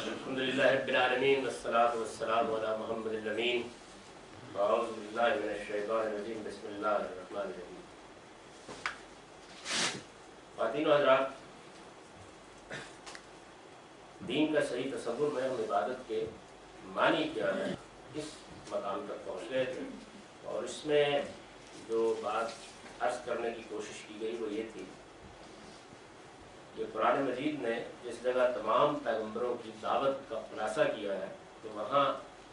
الحمدللہ رب العالمین والصلاة والسلام علی محمد الامین اعوذ باللہ من الشیطان الرجیم بسم اللہ الرحمن الرحیم. خواتین و حضرات، دین کا صحیح تصور میں ہم عبادت کے معنی کیا ہے اس مقام تک پہنچ گئے تھے، اور اس میں جو بات عرض کرنے کی کوشش کی گئی وہ یہ تھی کہ قرآن مجید نے جس جگہ تمام پیغمبروں کی دعوت کا خلاصہ کیا ہے تو وہاں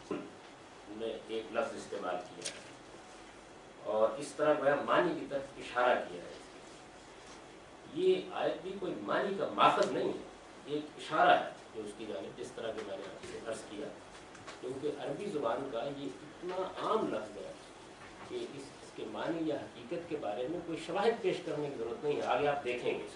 نے ایک لفظ استعمال کیا ہے اور اس طرح وہ معنی کی طرف اشارہ کیا ہے. یہ آیت بھی کوئی معنی کا ماخذ نہیں ہے، ایک اشارہ ہے جو اس کی جانب، جس طرح کہ میں نے آپ سے عرض کیا، کیونکہ عربی زبان کا یہ اتنا عام لفظ ہے کہ اس کے معنی یا حقیقت کے بارے میں کوئی شواہد پیش کرنے کی ضرورت نہیں ہے. آگے آپ دیکھیں گے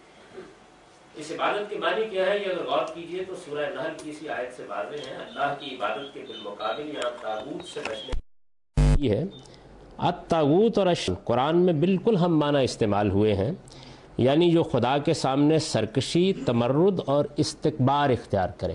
اس عبادت کے معنی کیا ہے. یہ اگر غور کیجئے تو سورہ نحل کی اسی آیت سے واضح ہے. اللہ کی عبادت کے بالمقابل یہاں طاغوت سے بچنے یہ ہے. الطاغوت اور قرآن میں بالکل ہم معنی استعمال ہوئے ہیں، یعنی جو خدا کے سامنے سرکشی، تمرد اور استکبار اختیار کرے.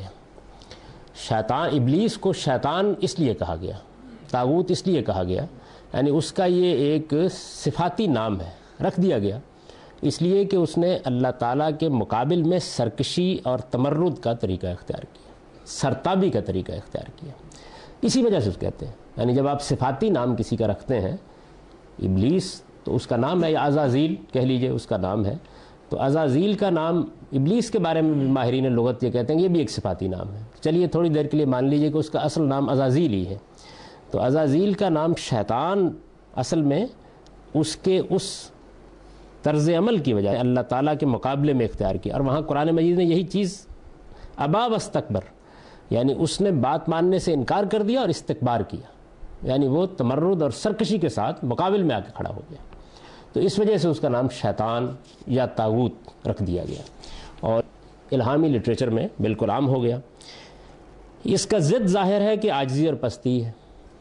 شیطان، ابلیس کو شیطان اس لیے کہا گیا، طاغوت اس لیے کہا گیا، یعنی اس کا یہ ایک صفاتی نام ہے، رکھ دیا گیا اس لیے کہ اس نے اللہ تعالیٰ کے مقابل میں سرکشی اور تمرد کا طریقہ اختیار کیا، سرتابی کا طریقہ اختیار کیا. اسی وجہ سے اس کہتے ہیں، یعنی جب آپ صفاتی نام کسی کا رکھتے ہیں، ابلیس تو اس کا نام ہے، یا عزازیل کہہ لیجئے اس کا نام ہے، تو عزازیل کا نام ابلیس کے بارے میں بھی ماہرین لغت یہ کہتے ہیں کہ یہ بھی ایک صفاتی نام ہے. چلیے تھوڑی دیر کے لیے مان لیجئے کہ اس کا اصل نام عزازیل ہی ہے. تو عزازیل کا نام شیطان اصل میں اس کے اس طرز عمل کی وجہ اللہ تعالیٰ کے مقابلے میں اختیار کیا. اور وہاں قرآن مجید نے یہی چیز ابا واستکبر، یعنی اس نے بات ماننے سے انکار کر دیا اور استکبار کیا، یعنی وہ تمرد اور سرکشی کے ساتھ مقابل میں آ کے کھڑا ہو گیا. تو اس وجہ سے اس کا نام شیطان یا طاغوت رکھ دیا گیا اور الہامی لٹریچر میں بالکل عام ہو گیا. اس کا ضد ظاہر ہے کہ عاجزی اور پستی ہے.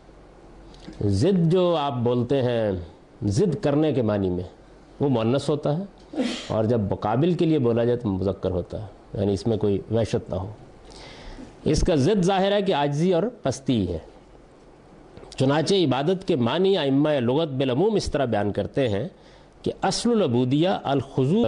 ضد جو آپ بولتے ہیں ضد کرنے کے معنی میں وہ مؤنث ہوتا ہے، اور جب مقابل کے لیے بولا جائے تو مذکر ہوتا ہے، یعنی اس میں کوئی وحشت نہ ہو. اس کا ضد ظاہر ہے کہ عاجزی اور پستی ہے. چنانچہ عبادت کے معنی ائمہ لغت بالعموم اس طرح بیان کرتے ہیں کہ اصل العبودیہ الخضوع،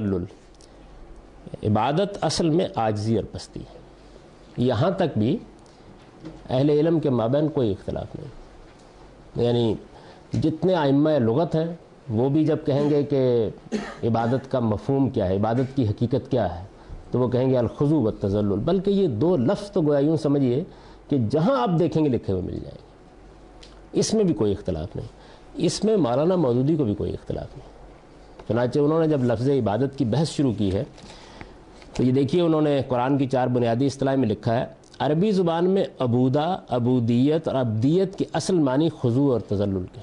عبادت اصل میں عاجزی اور پستی ہے. یہاں تک بھی اہل علم کے مابین کوئی اختلاف نہیں، یعنی جتنے ائمہ لغت ہیں وہ بھی جب کہیں گے کہ عبادت کا مفہوم کیا ہے، عبادت کی حقیقت کیا ہے، تو وہ کہیں گے الخضوع والتذلل. بلکہ یہ دو لفظ تو گویا یوں سمجھیے کہ جہاں آپ دیکھیں گے لکھے ہوئے مل جائیں گے. اس میں بھی کوئی اختلاف نہیں. اس میں مولانا مودودی کو بھی کوئی اختلاف نہیں. چنانچہ انہوں نے جب لفظ عبادت کی بحث شروع کی ہے تو یہ دیکھیے انہوں نے قرآن کی 4 بنیادی اصطلاح میں لکھا ہے عربی زبان میں عبودہ، عبودیت اور عبدیت کے اصل معنی خضوع اور تذلل کے،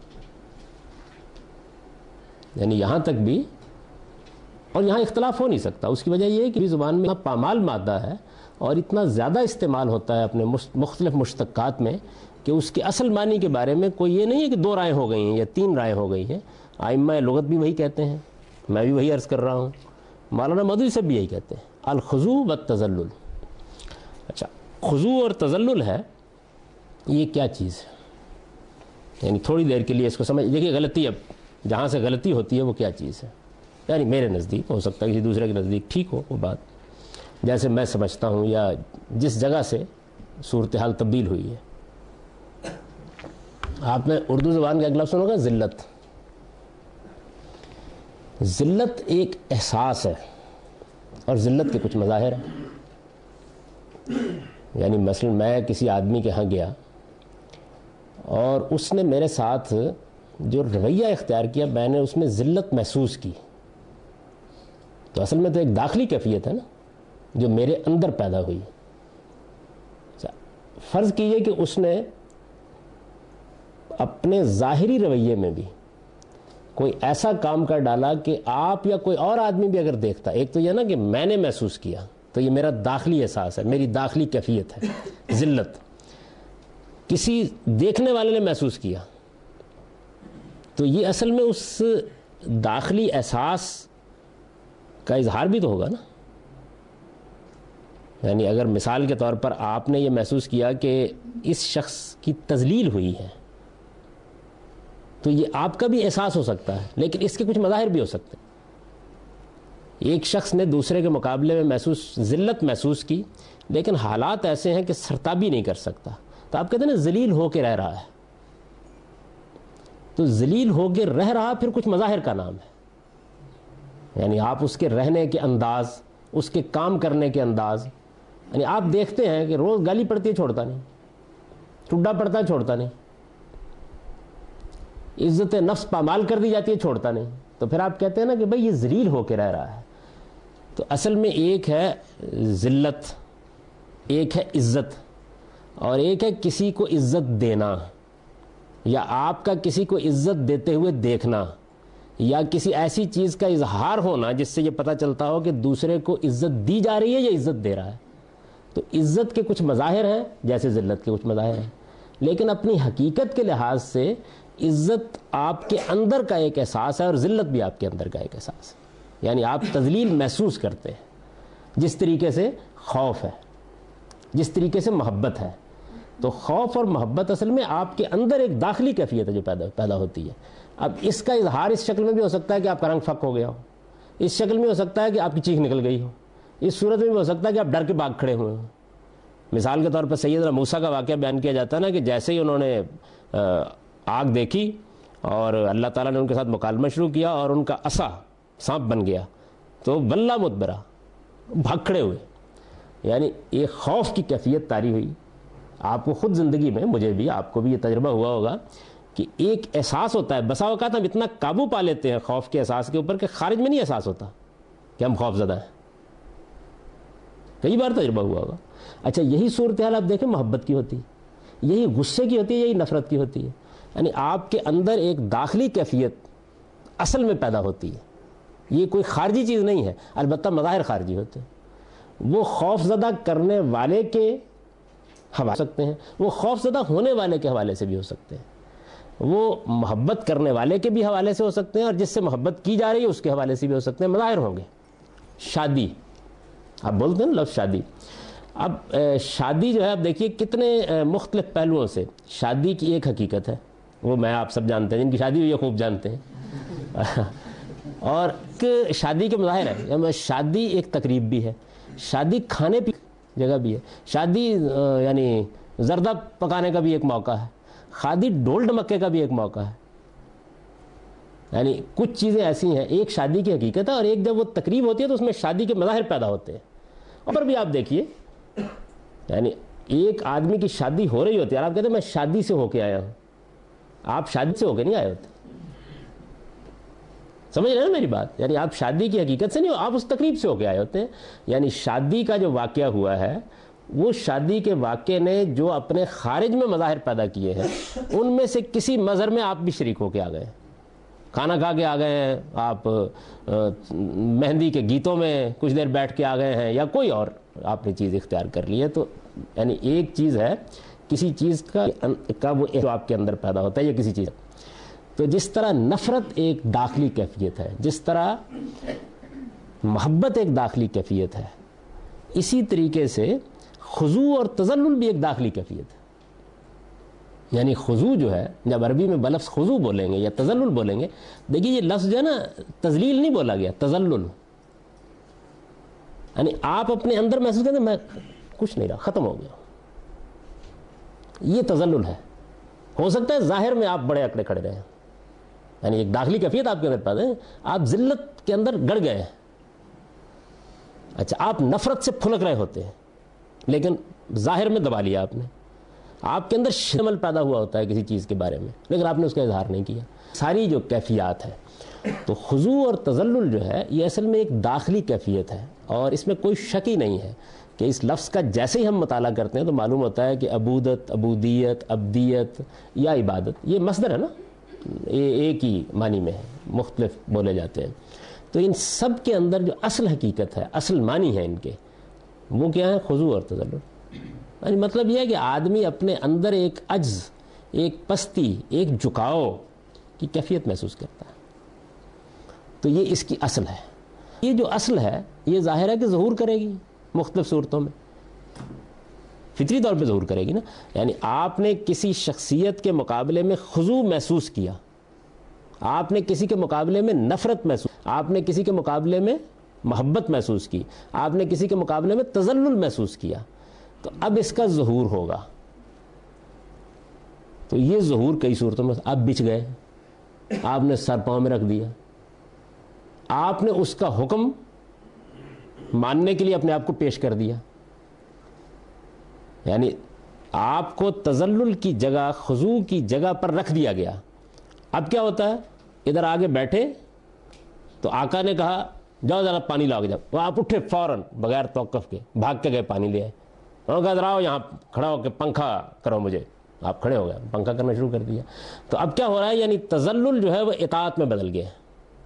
یعنی یہاں تک بھی، اور یہاں اختلاف ہو نہیں سکتا. اس کی وجہ یہ ہے کہ زبان میں پامال مادہ ہے اور اتنا زیادہ استعمال ہوتا ہے اپنے مختلف مشتقات میں کہ اس کے اصل معنی کے بارے میں کوئی یہ نہیں ہے کہ 2 رائے ہو گئی ہیں یا 3 رائے ہو گئی ہیں. ائمہ لغت بھی وہی کہتے ہیں، میں بھی وہی عرض کر رہا ہوں، مولانا مودودی سے بھی یہی کہتے ہیں الخضوع والتذلل. اچھا، خضوع اور تذلل ہے یہ کیا چیز ہے؟ یعنی تھوڑی دیر کے لیے اس کو سمجھ دیکھیے. غلطی، اب جہاں سے غلطی ہوتی ہے وہ کیا چیز ہے، یعنی میرے نزدیک، ہو سکتا ہے کسی دوسرے کے نزدیک ٹھیک ہو وہ بات، جیسے میں سمجھتا ہوں یا جس جگہ سے صورتحال تبدیل ہوئی ہے. آپ نے اردو زبان کا ایک لفظ سنو گا، ذلت. ذلت ایک احساس ہے اور ذلت کے کچھ مظاہر ہیں. یعنی مثلا میں کسی آدمی کے ہاں گیا اور اس نے میرے ساتھ جو رویہ اختیار کیا، میں نے اس میں ذلت محسوس کی، تو اصل میں تو ایک داخلی کیفیت ہے نا جو میرے اندر پیدا ہوئی. فرض کیجئے کہ اس نے اپنے ظاہری رویے میں بھی کوئی ایسا کام کر ڈالا کہ آپ یا کوئی اور آدمی بھی اگر دیکھتا، ایک تو یہ نا کہ میں نے محسوس کیا، تو یہ میرا داخلی احساس ہے، میری داخلی کیفیت ہے ذلت. کسی دیکھنے والے نے محسوس کیا تو یہ اصل میں اس داخلی احساس کا اظہار بھی تو ہوگا نا. یعنی اگر مثال کے طور پر آپ نے یہ محسوس کیا کہ اس شخص کی تذلیل ہوئی ہے تو یہ آپ کا بھی احساس ہو سکتا ہے، لیکن اس کے کچھ مظاہر بھی ہو سکتے ہیں۔ ایک شخص نے دوسرے کے مقابلے میں ذلت محسوس کی، لیکن حالات ایسے ہیں کہ سرتابی نہیں کر سکتا، تو آپ کہتے ہیں نا ذلیل ہو کے رہ رہا ہے، تو ذلیل ہو کے رہ رہا پھر کچھ مظاہر کا نام ہے۔ یعنی آپ اس کے رہنے کے انداز، اس کے کام کرنے کے انداز، یعنی آپ دیکھتے ہیں کہ روز گالی پڑتی ہے چھوڑتا نہیں، ٹڈا پڑتا ہے چھوڑتا نہیں، عزت نفس پامال کر دی جاتی ہے چھوڑتا نہیں، تو پھر آپ کہتے ہیں نا کہ بھئی یہ ذلیل ہو کے رہ رہا ہے۔ تو اصل میں ایک ہے ذلت، ایک ہے عزت، اور ایک ہے کسی کو عزت دینا، یا آپ کا کسی کو عزت دیتے ہوئے دیکھنا، یا کسی ایسی چیز کا اظہار ہونا جس سے یہ پتہ چلتا ہو کہ دوسرے کو عزت دی جا رہی ہے یا عزت دے رہا ہے۔ تو عزت کے کچھ مظاہر ہیں جیسے ذلت کے کچھ مظاہر ہیں، لیکن اپنی حقیقت کے لحاظ سے عزت آپ کے اندر کا ایک احساس ہے اور ذلت بھی آپ کے اندر کا ایک احساس ہے۔ یعنی آپ تذلیل محسوس کرتے ہیں، جس طریقے سے خوف ہے، جس طریقے سے محبت ہے۔ تو خوف اور محبت اصل میں آپ کے اندر ایک داخلی کیفیت ہے جو پیدا ہوتی ہے۔ اب اس کا اظہار اس شکل میں بھی ہو سکتا ہے کہ آپ کا رنگ پھک ہو گیا ہو، اس شکل میں ہو سکتا ہے کہ آپ کی چیخ نکل گئی ہو، اس صورت میں بھی ہو سکتا ہے کہ آپ ڈر کے بھاگ کھڑے ہوئے ہوں۔ مثال کے طور پر سیدنا موسیٰ کا واقعہ بیان کیا جاتا ہے نا کہ جیسے ہی انہوں نے آگ دیکھی اور اللہ تعالیٰ نے ان کے ساتھ مکالمہ شروع کیا اور ان کا عصا سانپ بن گیا تو ولّا مدبرا، بھاگ کھڑے ہوئے۔ یعنی ایک خوف کی کیفیت طاری ہوئی۔ آپ کو خود زندگی میں، مجھے بھی، آپ کو بھی یہ تجربہ ہوا ہوگا کہ ایک احساس ہوتا ہے، بسا اوقات ہم اتنا قابو پا لیتے ہیں خوف کے احساس کے اوپر کہ خارج میں نہیں احساس ہوتا کہ ہم خوف زدہ ہیں۔ کئی بار تجربہ ہوا ہوگا۔ اچھا، یہی صورتحال آپ دیکھیں محبت کی ہوتی ہے، یہی غصے کی ہوتی ہے، یہی نفرت کی ہوتی ہے۔ یعنی آپ کے اندر ایک داخلی کیفیت اصل میں پیدا ہوتی ہے، یہ کوئی خارجی چیز نہیں ہے، البتہ مظاہر خارجی ہوتے ہیں۔ وہ خوف زدہ کرنے والے کے حوالے سے سکتے ہیں، وہ خوف زدہ ہونے والے کے حوالے سے بھی ہو سکتے ہیں، وہ محبت کرنے والے کے بھی حوالے سے ہو سکتے ہیں، اور جس سے محبت کی جا رہی ہے اس کے حوالے سے بھی ہو سکتے ہیں۔ مظاہر ہوں گے۔ شادی، آپ بولتے ہیں نا لفظ شادی۔ اب شادی جو ہے، اب دیکھیے کتنے مختلف پہلوؤں سے شادی کی ایک حقیقت ہے، وہ میں آپ سب جانتے ہیں، جن کی شادی ہوئی ہے خوب جانتے ہیں، اور شادی کے مظاہر ہیں۔ شادی ایک تقریب بھی ہے، شادی کھانے پینے جگہ بھی ہے، شادی یعنی زردہ پکانے کا بھی ایک موقع ہے، شادی ڈھول ڈمکے کا بھی ایک موقع ہے۔ یعنی کچھ چیزیں ایسی ہیں، ایک شادی کی حقیقت ہے، اور ایک جب وہ تقریب ہوتی ہے تو اس میں شادی کے مظاہر پیدا ہوتے ہیں۔ اور بھی آپ دیکھیے، یعنی ایک آدمی کی شادی ہو رہی ہوتی ہے اور آپ کہتے ہیں میں شادی سے ہو کے آیا ہوں، آپ شادی سے ہو کے نہیں آئے ہوتے، سمجھ رہے ہیں نا میری بات؟ یعنی آپ شادی کی حقیقت سے نہیں ہو، آپ اس تقریب سے ہو کے آئے ہوتے ہیں۔ یعنی شادی کا جو واقعہ ہوا ہے، وہ شادی کے واقعے نے جو اپنے خارج میں مظاہر پیدا کیے ہیں، ان میں سے کسی مظہر میں آپ بھی شریک ہو کے آ گئے ہیں۔ کھانا کھا کے آ گئے ہیں آپ، مہندی کے گیتوں میں کچھ دیر بیٹھ کے آ گئے ہیں، یا کوئی اور آپ نے چیز اختیار کر لی ہے۔ تو یعنی ایک چیز ہے کسی چیز کا وہ جو آپ کے اندر پیدا ہوتا ہے، یا کسی چیز۔ تو جس طرح نفرت ایک داخلی کیفیت ہے، جس طرح محبت ایک داخلی کیفیت ہے، اسی طریقے سے خضوع اور تذلل بھی ایک داخلی کیفیت ہے۔ یعنی خضوع جو ہے، جب عربی میں بلفظ خضوع بولیں گے یا تذلل بولیں گے، دیکھیے یہ لفظ جو ہے نا تذلیل نہیں بولا گیا، تذلل۔ یعنی آپ اپنے اندر محسوس کرتے ہیں میں کچھ نہیں رہا، ختم ہو گیا، یہ تذلل ہے۔ ہو سکتا ہے ظاہر میں آپ بڑے اکڑے کھڑے رہے، یعنی ایک داخلی کیفیت آپ کے اندر پیدا ہے، آپ ذلت کے اندر گڑ گئے ہیں۔ اچھا، آپ نفرت سے پھلک رہے ہوتے ہیں، لیکن ظاہر میں دبا لیا آپ نے۔ آپ کے اندر شمل پیدا ہوا ہوتا ہے کسی چیز کے بارے میں، لیکن آپ نے اس کا اظہار نہیں کیا۔ ساری جو کیفیات ہے، تو خضوع اور تذلل جو ہے، یہ اصل میں ایک داخلی کیفیت ہے، اور اس میں کوئی شک ہی نہیں ہے کہ اس لفظ کا جیسے ہی ہم مطالعہ کرتے ہیں تو معلوم ہوتا ہے کہ عبودت، عبودیت، عبدیت یا عبادت، یہ مصدر ہے نا، یہ ایک ہی معنی میں ہے، مختلف بولے جاتے ہیں۔ تو ان سب کے اندر جو اصل حقیقت ہے، اصل معنی ہے ان کے، وہ کیا ہے؟ خضوع اور تذلل۔ یعنی مطلب یہ ہے کہ آدمی اپنے اندر ایک عجز، ایک پستی، ایک جھکاؤ کی کیفیت محسوس کرتا ہے۔ تو یہ اس کی اصل ہے۔ یہ جو اصل ہے، یہ ظاہر ہے کہ ظہور کرے گی مختلف صورتوں میں۔ فطری طور پہ ظہور کرے گی نا. یعنی آپ نے کسی شخصیت کے مقابلے میں خضوع محسوس کیا, آپ نے کسی کے مقابلے میں نفرت محسوس, آپ نے کسی کے مقابلے میں محبت محسوس کی, آپ نے کسی کے مقابلے میں تذلل محسوس کیا, تو اب اس کا ظہور ہوگا. تو یہ ظہور کئی صورتوں میں, آپ بچ گئے, آپ نے سر پاؤں میں رکھ دیا, آپ نے اس کا حکم ماننے کے لیے اپنے آپ کو پیش کر دیا. یعنی آپ کو تذلل کی جگہ, خضوع کی جگہ پر رکھ دیا گیا. اب کیا ہوتا ہے, ادھر آگے بیٹھے تو آقا نے کہا جاؤ ذرا پانی لاؤ, جب وہ آپ اٹھے فوراً بغیر توقف کے بھاگ کے گئے پانی لے آئے. اور کہا ذرا یہاں کھڑا ہو کے پنکھا کرو مجھے, آپ کھڑے ہو گئے, پنکھا کرنا شروع کر دیا. تو اب کیا ہو رہا ہے, یعنی تذلل جو ہے وہ اطاعت میں بدل گیا.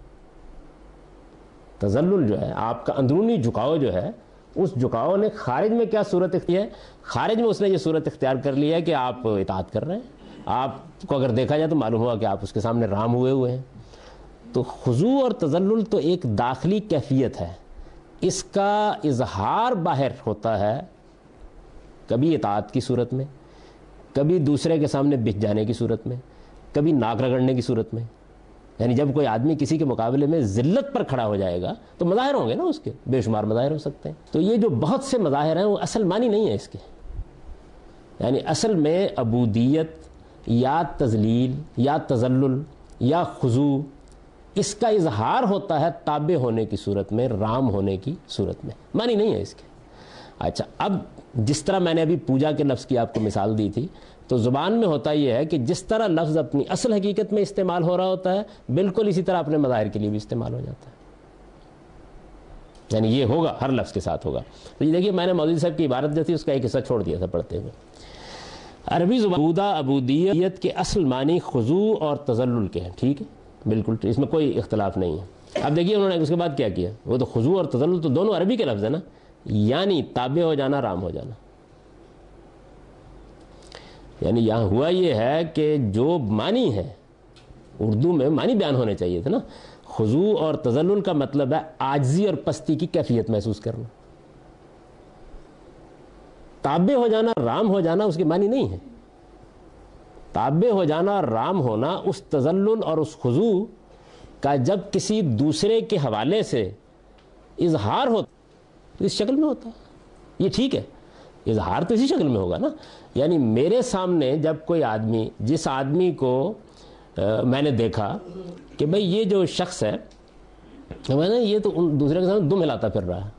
تذلل جو ہے, آپ کا اندرونی جھکاؤ جو ہے, اس جھکاؤ نے خارج میں کیا صورت اختیار ہے, خارج میں اس نے یہ صورت اختیار کر لی ہے کہ آپ اطاعت کر رہے ہیں. آپ کو اگر دیکھا جائے تو معلوم ہوا کہ آپ اس کے سامنے رام ہوئے ہیں. تو خضوع اور تذلل تو ایک داخلی کیفیت ہے, اس کا اظہار باہر ہوتا ہے کبھی اطاعت کی صورت میں, کبھی دوسرے کے سامنے بچ جانے کی صورت میں, کبھی ناک رگڑنے کی صورت میں. یعنی جب کوئی آدمی کسی کے مقابلے میں ذلت پر کھڑا ہو جائے گا تو مظاہر ہوں گے نا, اس کے بے شمار مظاہر ہو سکتے ہیں. تو یہ جو بہت سے مظاہر ہیں وہ اصل معنی نہیں ہے اس کے. یعنی اصل میں عبودیت یا تذلیل یا تذلل یا خضوع, اس کا اظہار ہوتا ہے تابع ہونے کی صورت میں, رام ہونے کی صورت میں, معنی نہیں ہے اس کے. اچھا, اب جس طرح میں نے ابھی پوجا کے لفظ کی آپ کو مثال دی تھی, تو زبان میں ہوتا یہ ہے کہ جس طرح لفظ اپنی اصل حقیقت میں استعمال ہو رہا ہوتا ہے, بالکل اسی طرح اپنے مظاہر کے لیے بھی استعمال ہو جاتا ہے. یعنی یہ ہوگا, ہر لفظ کے ساتھ ہوگا. تو یہ دیکھیے, میں نے مولوی صاحب کی عبارت جو تھی اس کا ایک حصہ چھوڑ دیا تھا پڑھتے ہوئے. عربی زبان عبودیت کے اصل معنی خضوع اور تذلل کے ہیں, ٹھیک ہے, بالکل اس میں کوئی اختلاف نہیں ہے. اب دیکھیے انہوں نے اس کے بعد کیا کیا, وہ تو خضوع اور تذلل تو دونوں عربی کے لفظ ہیں نا, یعنی تابع ہو جانا, رام ہو جانا. یعنی یہاں ہوا یہ ہے کہ جو معنی ہے, اردو میں معنی بیان ہونے چاہیے تھے نا. خضوع اور تذلل کا مطلب ہے عاجزی اور پستی کی کیفیت محسوس کرنا. تابع ہو جانا, رام ہو جانا اس کے معنی نہیں ہے. تابع ہو جانا, رام ہونا اس تذلل اور اس خضوع کا جب کسی دوسرے کے حوالے سے اظہار ہو تو اس شکل میں ہوتا ہے. یہ ٹھیک ہے, اظہار تو اسی شکل میں ہوگا نا. یعنی میرے سامنے جب کوئی آدمی, جس آدمی کو میں نے دیکھا کہ بھئی یہ جو شخص ہے, میں نے یہ تو دوسرے کے سامنے دم ہلاتا پھر رہا ہے,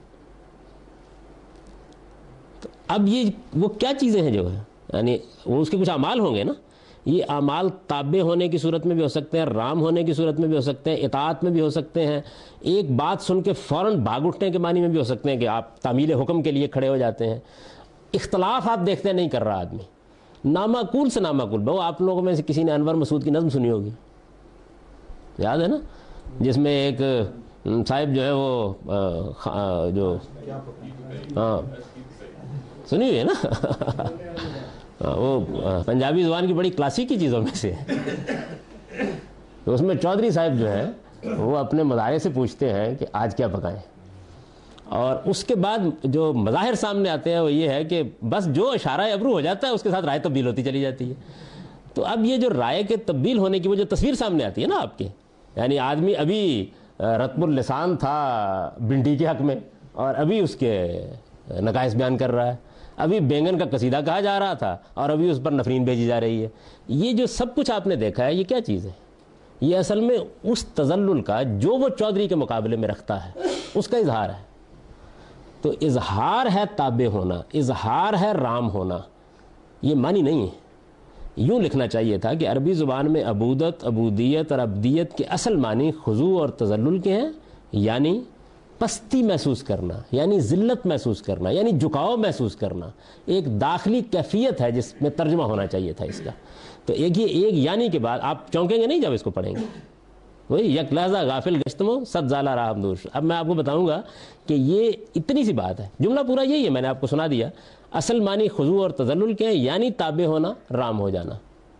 تو اب یہ وہ کیا چیزیں ہیں جو ہے, یعنی وہ اس کے کچھ اعمال ہوں گے نا. یہ اعمال تابع ہونے کی صورت میں بھی ہو سکتے ہیں, رام ہونے کی صورت میں بھی ہو سکتے ہیں, اطاعت میں بھی ہو سکتے ہیں, ایک بات سن کے فوراً بھاگ اٹھنے کے معنی میں بھی ہو سکتے ہیں کہ آپ تعمیل حکم کے لیے کھڑے ہو جاتے ہیں. اختلاف آپ دیکھتے نہیں کر رہا آدمی, نامعقول سے نامعقول. وہ آپ لوگوں میں سے کسی نے انور مسعود کی نظم سنی ہوگی, یاد ہے نا, جس میں ایک صاحب جو ہے وہ جو ہاں سنی ہوئی ہے نا, وہ پنجابی زبان کی بڑی کلاسیکی چیزوں میں سے ہے. تو اس میں چودھری صاحب جو ہیں وہ اپنے مظاہرے سے پوچھتے ہیں کہ آج کیا پکائیں, اور اس کے بعد جو مظاہر سامنے آتے ہیں وہ یہ ہے کہ بس جو اشارہ ابرو ہو جاتا ہے اس کے ساتھ رائے تبدیل ہوتی چلی جاتی ہے. تو اب یہ جو رائے کے تبدیل ہونے کی وہ جو تصویر سامنے آتی ہے نا آپ کے, یعنی آدمی ابھی رتب اللسان تھا بنڈی کے حق میں اور ابھی اس کے نقائص بیان کر رہا ہے, ابھی بینگن کا قصیدہ کہا جا رہا تھا اور ابھی اس پر نفرین بھیجی جا رہی ہے. یہ جو سب کچھ آپ نے دیکھا ہے, یہ کیا چیز ہے؟ یہ اصل میں اس تذلل کا جو وہ چودھری کے مقابلے میں رکھتا ہے اس کا اظہار ہے. تو اظہار ہے تابع ہونا, اظہار ہے رام ہونا, یہ معنی نہیں ہے. یوں لکھنا چاہیے تھا کہ عربی زبان میں عبودت, عبودیت اور عبدیت کے اصل معنی خضوع اور تذلل کے ہیں, یعنی پستی محسوس کرنا, یعنی ذلت محسوس کرنا, یعنی جھکاؤ محسوس کرنا. ایک داخلی کیفیت ہے جس میں ترجمہ ہونا چاہیے تھا اس کا. تو ایک یعنی کے بعد آپ چونکیں گے نہیں جب اس کو پڑھیں گے. وہی یک لحظہ غافل گشتمو صد زالہ راہ دوش. اب میں آپ کو بتاؤں گا کہ یہ اتنی سی بات ہے, جملہ پورا یہی ہے, میں نے آپ کو سنا دیا. اصل معنی خضوع اور تذلل کے ہیں, یعنی تابع ہونا, رام ہو جانا.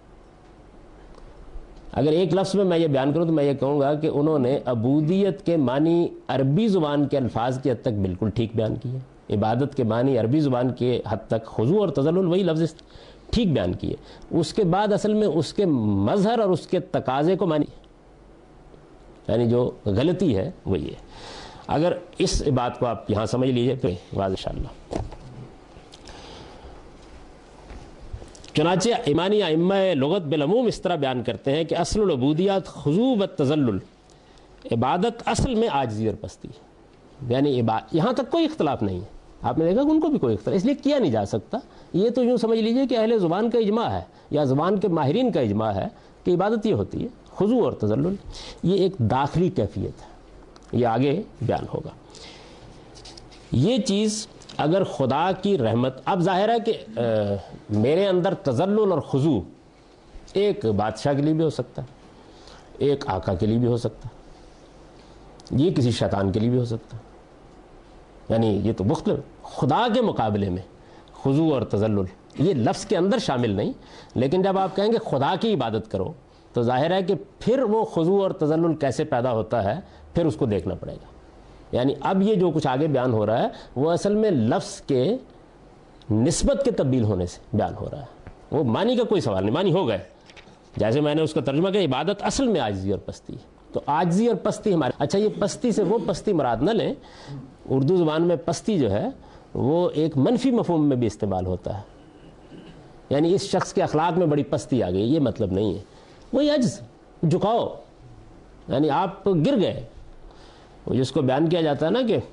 اگر ایک لفظ میں یہ بیان کروں تو میں یہ کہوں گا کہ انہوں نے عبودیت کے معنی عربی زبان کے الفاظ کی حد تک بالکل ٹھیک بیان کیے, عبادت کے معنی عربی زبان کے حد تک خضوع اور تذلل وہی لفظ ٹھیک بیان کیے، اس کے بعد اصل میں اس کے مظہر اور اس کے تقاضے کو مانی، یعنی جو غلطی ہے وہ یہ ہے۔ اگر اس بات کو آپ یہاں سمجھ لیجئے تو واضح انشاءاللہ۔ چنانچہ ایمانی ائمہ لغت بالعموم اس طرح بیان کرتے ہیں کہ اصل العبودیات خضوع و تذلل، عبادت اصل میں عاجزی اور پستی، یعنی یہاں تک کوئی اختلاف نہیں ہے۔ آپ نے دیکھا کہ ان کو بھی کوئی اختلاف اس لیے کیا نہیں جا سکتا، یہ تو یوں سمجھ لیجئے کہ اہل زبان کا اجماع ہے یا زبان کے ماہرین کا اجماع ہے کہ عبادت یہ ہوتی ہے خضوع اور تذلل، یہ ایک داخلی کیفیت ہے، یہ آگے بیان ہوگا۔ یہ چیز اگر خدا کی رحمت، اب ظاہر ہے کہ میرے اندر تذلل اور خضوع ایک بادشاہ کے لیے بھی ہو سکتا ہے، ایک آقا کے لیے بھی ہو سکتا ہے، یہ کسی شیطان کے لیے بھی ہو سکتا ہے، یعنی یہ تو مختلف خدا کے مقابلے میں خضوع اور تذلل یہ لفظ کے اندر شامل نہیں، لیکن جب آپ کہیں گے خدا کی عبادت کرو تو ظاہر ہے کہ پھر وہ خضوع اور تذلل کیسے پیدا ہوتا ہے پھر اس کو دیکھنا پڑے گا۔ یعنی اب یہ جو کچھ آگے بیان ہو رہا ہے وہ اصل میں لفظ کے نسبت کے تبدیل ہونے سے بیان ہو رہا ہے، وہ معنی کا کوئی سوال نہیں، معنی ہو گئے، جیسے میں نے اس کا ترجمہ کیا عبادت اصل میں عاجزی اور پستی ہے، تو عاجزی اور پستی ہمارے، اچھا یہ پستی سے وہ پستی مراد نہ لیں، اردو زبان میں پستی جو ہے وہ ایک منفی مفہوم میں بھی استعمال ہوتا ہے، یعنی اس شخص کے اخلاق میں بڑی پستی آ گئی، یہ مطلب نہیں ہے، وہی عجز، جھکاؤ، یعنی آپ گر گئے، جس کو بیان کیا جاتا ہے نا کہ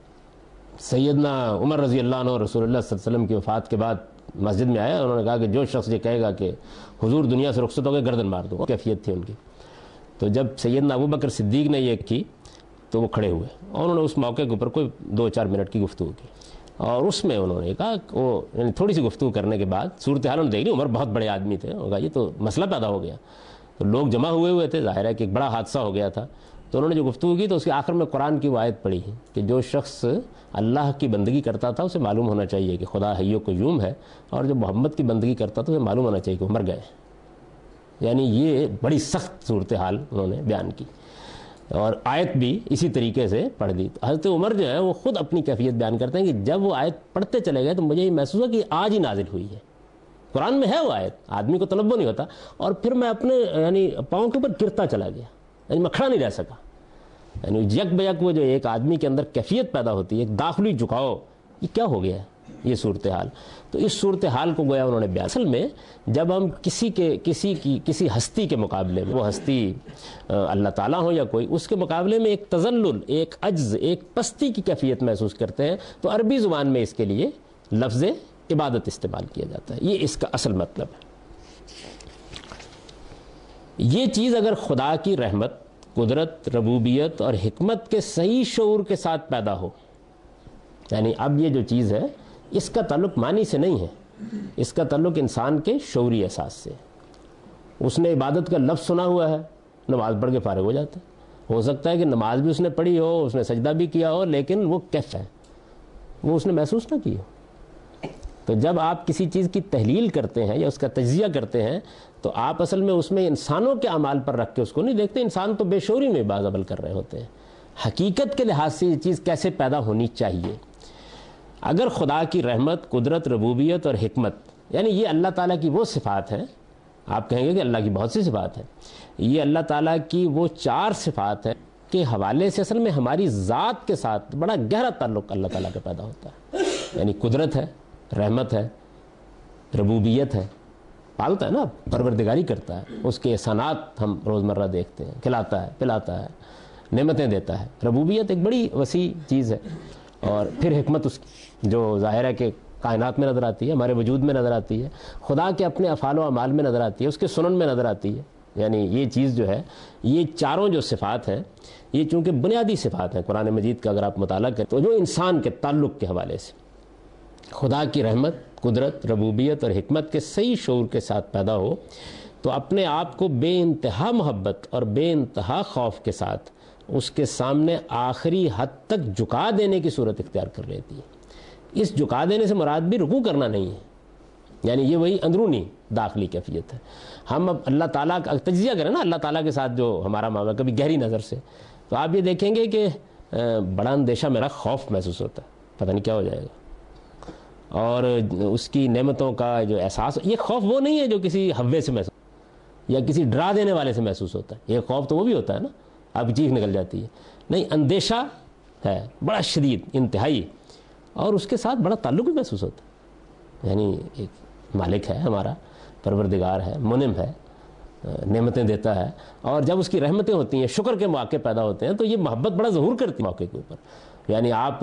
سیدنا عمر رضی اللہ عنہ رسول اللہ صلی اللہ علیہ وسلم کی وفات کے بعد مسجد میں آیا، انہوں نے کہا کہ جو شخص یہ کہے گا کہ حضور دنیا سے رخصت ہو گئے گردن مار دو، کیفیت تھی ان کی۔ تو جب سیدنا ابوبکر صدیق نے یہ کی تو وہ کھڑے ہوئے اور انہوں نے اس موقع کے اوپر کوئی 2-4 منٹ کی گفتگو کی، اور اس میں انہوں نے کہا وہ یعنی تھوڑی سی گفتگو کرنے کے بعد صورتحال انہوں نے دیکھ لی، عمر بہت بڑے آدمی تھے، انہوں نے کہا یہ تو مسئلہ پیدا ہو گیا، تو لوگ جمع ہوئے تھے، ظاہر ہے کہ ایک بڑا حادثہ ہو گیا تھا، تو انہوں نے جو گفتگو کی تو اس کے آخر میں قرآن کی وہ آیت پڑھی ہے کہ جو شخص اللہ کی بندگی کرتا تھا اسے معلوم ہونا چاہیے کہ خدا حی و قیوم ہے، اور جو محمد کی بندگی کرتا تھا اسے معلوم ہونا چاہیے کہ وہ مر گئے، یعنی یہ بڑی سخت صورتحال انہوں نے بیان کی، اور آیت بھی اسی طریقے سے پڑھ دی۔ حضرت عمر جو ہے وہ خود اپنی کیفیت بیان کرتے ہیں کہ جب وہ آیت پڑھتے چلے گئے تو مجھے یہ محسوس ہوا کہ آج ہی نازل ہوئی ہے، قرآن میں ہے وہ آیت، آدمی کو تنبؤ نہیں ہوتا، اور پھر میں اپنے یعنی پاؤں کے اوپر گرتا چلا گیا، یعنی میں کھڑا نہیں رہ سکا، یعنی یک بیک وہ جو ایک آدمی کے اندر کیفیت پیدا ہوتی ہے، ایک داخلی جھکاؤ، یہ کیا ہو گیا ہے یہ صورتحال، تو اس صورتحال کو گویا انہوں نے بیان۔ اصل میں جب ہم کسی ہستی کے مقابلے میں، وہ ہستی اللہ تعالیٰ ہو یا کوئی، اس کے مقابلے میں ایک تذلل، ایک عجز، ایک پستی کی کیفیت محسوس کرتے ہیں تو عربی زبان میں اس کے لیے لفظ عبادت استعمال کیا جاتا ہے، یہ اس کا اصل مطلب ہے۔ یہ چیز اگر خدا کی رحمت، قدرت، ربوبیت اور حکمت کے صحیح شعور کے ساتھ پیدا ہو، یعنی اب یہ جو چیز ہے اس کا تعلق معنی سے نہیں ہے، اس کا تعلق انسان کے شعوری احساس سے۔ اس نے عبادت کا لفظ سنا ہوا ہے، نماز پڑھ کے فارغ ہو جاتا ہے، ہو سکتا ہے کہ نماز بھی اس نے پڑھی ہو، اس نے سجدہ بھی کیا ہو، لیکن وہ کیف ہے، وہ اس نے محسوس نہ کی ہو۔ تو جب آپ کسی چیز کی تحلیل کرتے ہیں یا اس کا تجزیہ کرتے ہیں تو آپ اصل میں اس میں انسانوں کے اعمال پر رکھ کے اس کو نہیں دیکھتے، انسان تو بے شعوری میں بعض عمل کر رہے ہوتے ہیں، حقیقت کے لحاظ سے یہ چیز کیسے پیدا ہونی چاہیے۔ اگر خدا کی رحمت، قدرت، ربوبیت اور حکمت، یعنی یہ اللہ تعالیٰ کی وہ صفات ہیں، آپ کہیں گے کہ اللہ کی بہت سی صفات ہیں، یہ اللہ تعالیٰ کی وہ 4 صفات ہیں کے حوالے سے اصل میں ہماری ذات کے ساتھ بڑا گہرا تعلق اللہ تعالیٰ کا پیدا ہوتا ہے، یعنی قدرت ہے، رحمت ہے، ربوبیت ہے، پالتا ہے نا، پروردگاری کرتا ہے، اس کے احسانات ہم روزمرہ دیکھتے ہیں، کھلاتا ہے، پلاتا ہے، نعمتیں دیتا ہے، ربوبیت ایک بڑی وسیع چیز ہے، اور پھر حکمت اس کی جو ظاہر ہے کہ کائنات میں نظر آتی ہے، ہمارے وجود میں نظر آتی ہے، خدا کے اپنے افعال و اعمال میں نظر آتی ہے، اس کے سنن میں نظر آتی ہے، یعنی یہ چیز جو ہے، یہ چاروں جو صفات ہیں یہ چونکہ بنیادی صفات ہیں قرآن مجید کا اگر آپ مطالعہ کریں تو جو انسان کے تعلق کے حوالے سے خدا کی رحمت، قدرت، ربوبیت اور حکمت کے صحیح شعور کے ساتھ پیدا ہو تو اپنے آپ کو بے انتہا محبت اور بے انتہا خوف کے ساتھ اس کے سامنے آخری حد تک جھکا دینے کی صورت اختیار کر لیتی ہے۔ اس جھکا دینے سے مراد بھی رکوع کرنا نہیں ہے، یعنی یہ وہی اندرونی داخلی کیفیت ہے۔ ہم اب اللہ تعالیٰ کا تجزیہ کریں نا اللہ تعالیٰ کے ساتھ جو ہمارا معاملہ کبھی گہری نظر سے، تو آپ یہ دیکھیں گے کہ بڑا اندیشہ، میرا خوف محسوس ہوتا ہے، پتہ نہیں کیا ہو جائے گا. اور اس کی نعمتوں کا جو احساس، یہ خوف وہ نہیں ہے جو کسی ہوے سے محسوس یا کسی ڈرا دینے والے سے محسوس ہوتا ہے. یہ خوف تو وہ بھی ہوتا ہے نا، آپ کی چیخ نکل جاتی ہے. نہیں، اندیشہ ہے بڑا شدید، انتہائی، اور اس کے ساتھ بڑا تعلق بھی محسوس ہوتا ہے. یعنی ایک مالک ہے ہمارا، پروردگار ہے، منعم ہے، نعمتیں دیتا ہے، اور جب اس کی رحمتیں ہوتی ہیں، شکر کے مواقع پیدا ہوتے ہیں، تو یہ محبت بڑا ظہور کرتی ہے موقع کے اوپر. یعنی آپ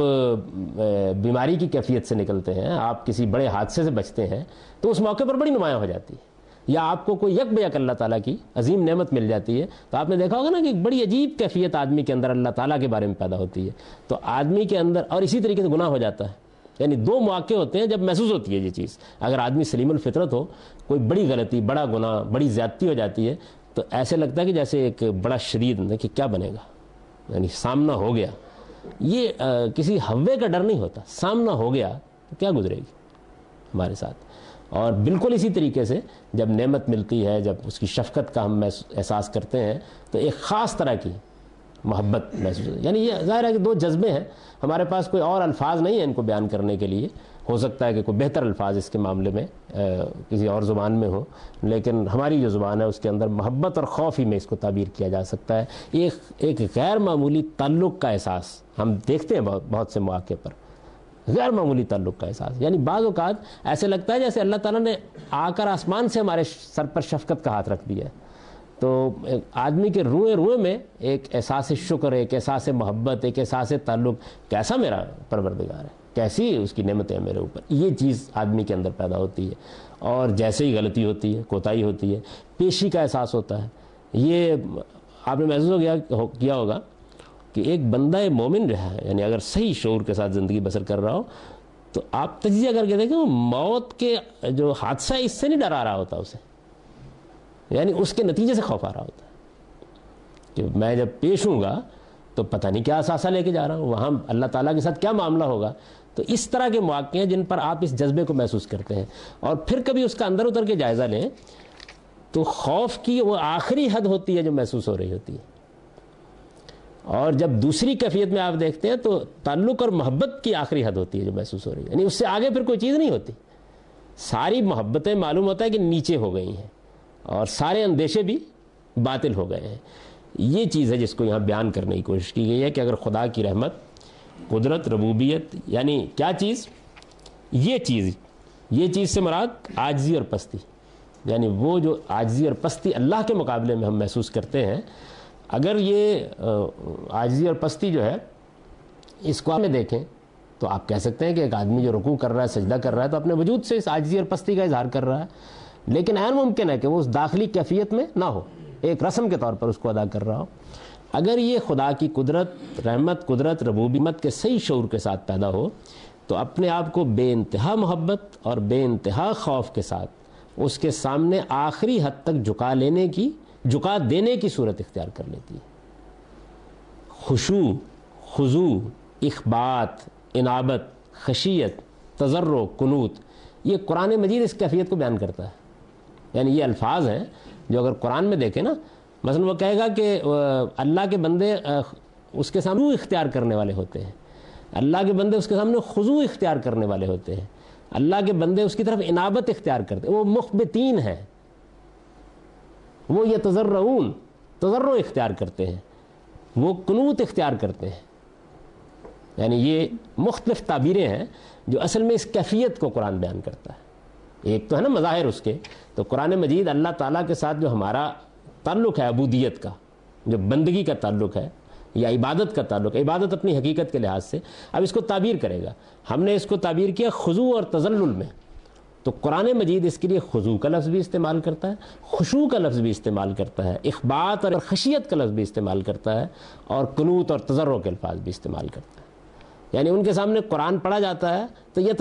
بیماری کی کیفیت سے نکلتے ہیں، آپ کسی بڑے حادثے سے بچتے ہیں، تو اس موقع پر بڑی نمایاں ہو جاتی ہے. یا آپ کو کوئی یک بیک اللہ تعالیٰ کی عظیم نعمت مل جاتی ہے، تو آپ نے دیکھا ہوگا نا کہ ایک بڑی عجیب کیفیت آدمی کے اندر اللہ تعالیٰ کے بارے میں پیدا ہوتی ہے. تو آدمی کے اندر، اور اسی طریقے سے گناہ ہو جاتا ہے. یعنی دو مواقع ہوتے ہیں جب محسوس ہوتی ہے یہ چیز. اگر آدمی سلیم الفطرت ہو، کوئی بڑی غلطی، بڑا گناہ، بڑی زیادتی ہو جاتی ہے، تو ایسے لگتا ہے کہ جیسے ایک بڑا شدید کہ کیا بنے گا، یعنی سامنا ہو گیا. یہ کسی ہوے کا ڈر نہیں ہوتا، سامنا ہو گیا تو کیا گزرے گی ہمارے ساتھ. اور بالکل اسی طریقے سے جب نعمت ملتی ہے، جب اس کی شفقت کا ہم احساس کرتے ہیں، تو ایک خاص طرح کی محبت محسوس ہوتی ہے. یعنی یہ ظاہر ہے کہ دو جذبے ہیں، ہمارے پاس کوئی اور الفاظ نہیں ہیں ان کو بیان کرنے کے لیے. ہو سکتا ہے کہ کوئی بہتر الفاظ اس کے معاملے میں کسی اور زبان میں ہو، لیکن ہماری جو زبان ہے اس کے اندر محبت اور خوف ہی میں اس کو تعبیر کیا جا سکتا ہے. ایک غیر معمولی تعلق کا احساس ہم دیکھتے ہیں بہت سے مواقع پر، غیر معمولی تعلق کا احساس. یعنی بعض اوقات ایسے لگتا ہے جیسے اللہ تعالیٰ نے آ کر آسمان سے ہمارے سر پر شفقت کا ہاتھ رکھ دیا ہے. تو آدمی کے روئے روئے میں ایک احساس شکر، ایک احساس محبت، ایک احساس تعلق، کیسا میرا پروردگار ہے، کیسی اس کی نعمتیں ہیں میرے اوپر، یہ چیز آدمی کے اندر پیدا ہوتی ہے. اور جیسے ہی غلطی ہوتی ہے، کوتاہی ہوتی ہے، پیشی کا احساس ہوتا ہے. یہ آپ نے محسوس کیا ہوگا کہ ایک بندہ مومن جو ہے، یعنی اگر صحیح شعور کے ساتھ زندگی بسر کر رہا ہو، تو آپ تجزیہ کر کے دیکھیں، وہ موت کے جو حادثہ ہے اس سے نہیں ڈرا رہا ہوتا اسے. یعنی اس کے نتیجے سے خوف آ رہا ہوتا ہے کہ میں جب پیش ہوں گا تو پتہ نہیں کیا اثاثہ لے کے جا رہا ہوں، وہاں اللہ تعالیٰ کے ساتھ کیا معاملہ ہوگا. تو اس طرح کے مواقع ہیں جن پر آپ اس جذبے کو محسوس کرتے ہیں. اور پھر کبھی اس کا اندر اتر کے جائزہ لیں تو خوف کی وہ آخری حد ہوتی ہے جو محسوس ہو رہی ہوتی ہے. اور جب دوسری کیفیت میں آپ دیکھتے ہیں تو تعلق اور محبت کی آخری حد ہوتی ہے جو محسوس ہو رہی ہے. یعنی اس سے آگے پھر کوئی چیز نہیں ہوتی. ساری محبتیں معلوم ہوتا ہے کہ نیچے ہو گئی ہیں، اور سارے اندیشے بھی باطل ہو گئے ہیں. یہ چیز ہے جس کو یہاں بیان کرنے کی کوشش کی گئی ہے کہ اگر خدا کی رحمت، قدرت، ربوبیت، یعنی کیا چیز، یہ چیز سے مراد عاجزی اور پستی. یعنی وہ جو عاجزی اور پستی اللہ کے مقابلے میں ہم محسوس کرتے ہیں، اگر یہ عاجزی اور پستی جو ہے اس کو آپ دیکھیں تو آپ کہہ سکتے ہیں کہ ایک آدمی جو رکوع کر رہا ہے، سجدہ کر رہا ہے، تو اپنے وجود سے اس عاجزی اور پستی کا اظہار کر رہا ہے. لیکن عین ممکن ہے کہ وہ اس داخلی کیفیت میں نہ ہو، ایک رسم کے طور پر اس کو ادا کر رہا ہو. اگر یہ خدا کی قدرت، رحمت، قدرت، ربوبیت کے صحیح شعور کے ساتھ پیدا ہو، تو اپنے آپ کو بے انتہا محبت اور بے انتہا خوف کے ساتھ اس کے سامنے آخری حد تک جھکا دینے کی صورت اختیار کر لیتی ہے. خشوع، خضوع، اخبات، انابت، خشیت، تضرع، قنوت، یہ قرآن مجید اس کیفیت کو بیان کرتا ہے. یعنی یہ الفاظ ہیں جو اگر قرآن میں دیکھیں نا، مثلا وہ کہے گا کہ اللہ کے بندے اس کے سامنے اختیار کرنے والے ہوتے ہیں، اللہ کے بندے اس کے سامنے خضوع اختیار کرنے والے ہوتے ہیں، اللہ کے بندے اس کی طرف انابت اختیار کرتے ہیں، وہ مخبتین ہیں، وہ یتضرعون، تضرع اختیار کرتے ہیں، وہ قنوت اختیار کرتے ہیں. یعنی یہ مختلف تعبیریں ہیں جو اصل میں اس کیفیت کو قرآن بیان کرتا ہے. ایک تو ہے نا مظاہر اس کے، تو قرآن مجید اللہ تعالیٰ کے ساتھ جو ہمارا تعلق ہے عبودیت کا، جو بندگی کا تعلق ہے یا عبادت کا تعلق ہے، عبادت اپنی حقیقت کے لحاظ سے، اب اس کو تعبیر کرے گا. ہم نے اس کو تعبیر کیا خضوع اور تذلل میں، تو قرآن مجید اس کے لیے خضوع کا لفظ بھی استعمال کرتا ہے، خشوع کا لفظ بھی استعمال کرتا ہے، اخبات اور خشیت کا لفظ بھی استعمال کرتا ہے، اور قنوت اور تضرع کے الفاظ بھی استعمال کرتا ہے. یعنی ان کے سامنے قرآن پڑھا جاتا ہے تو یہ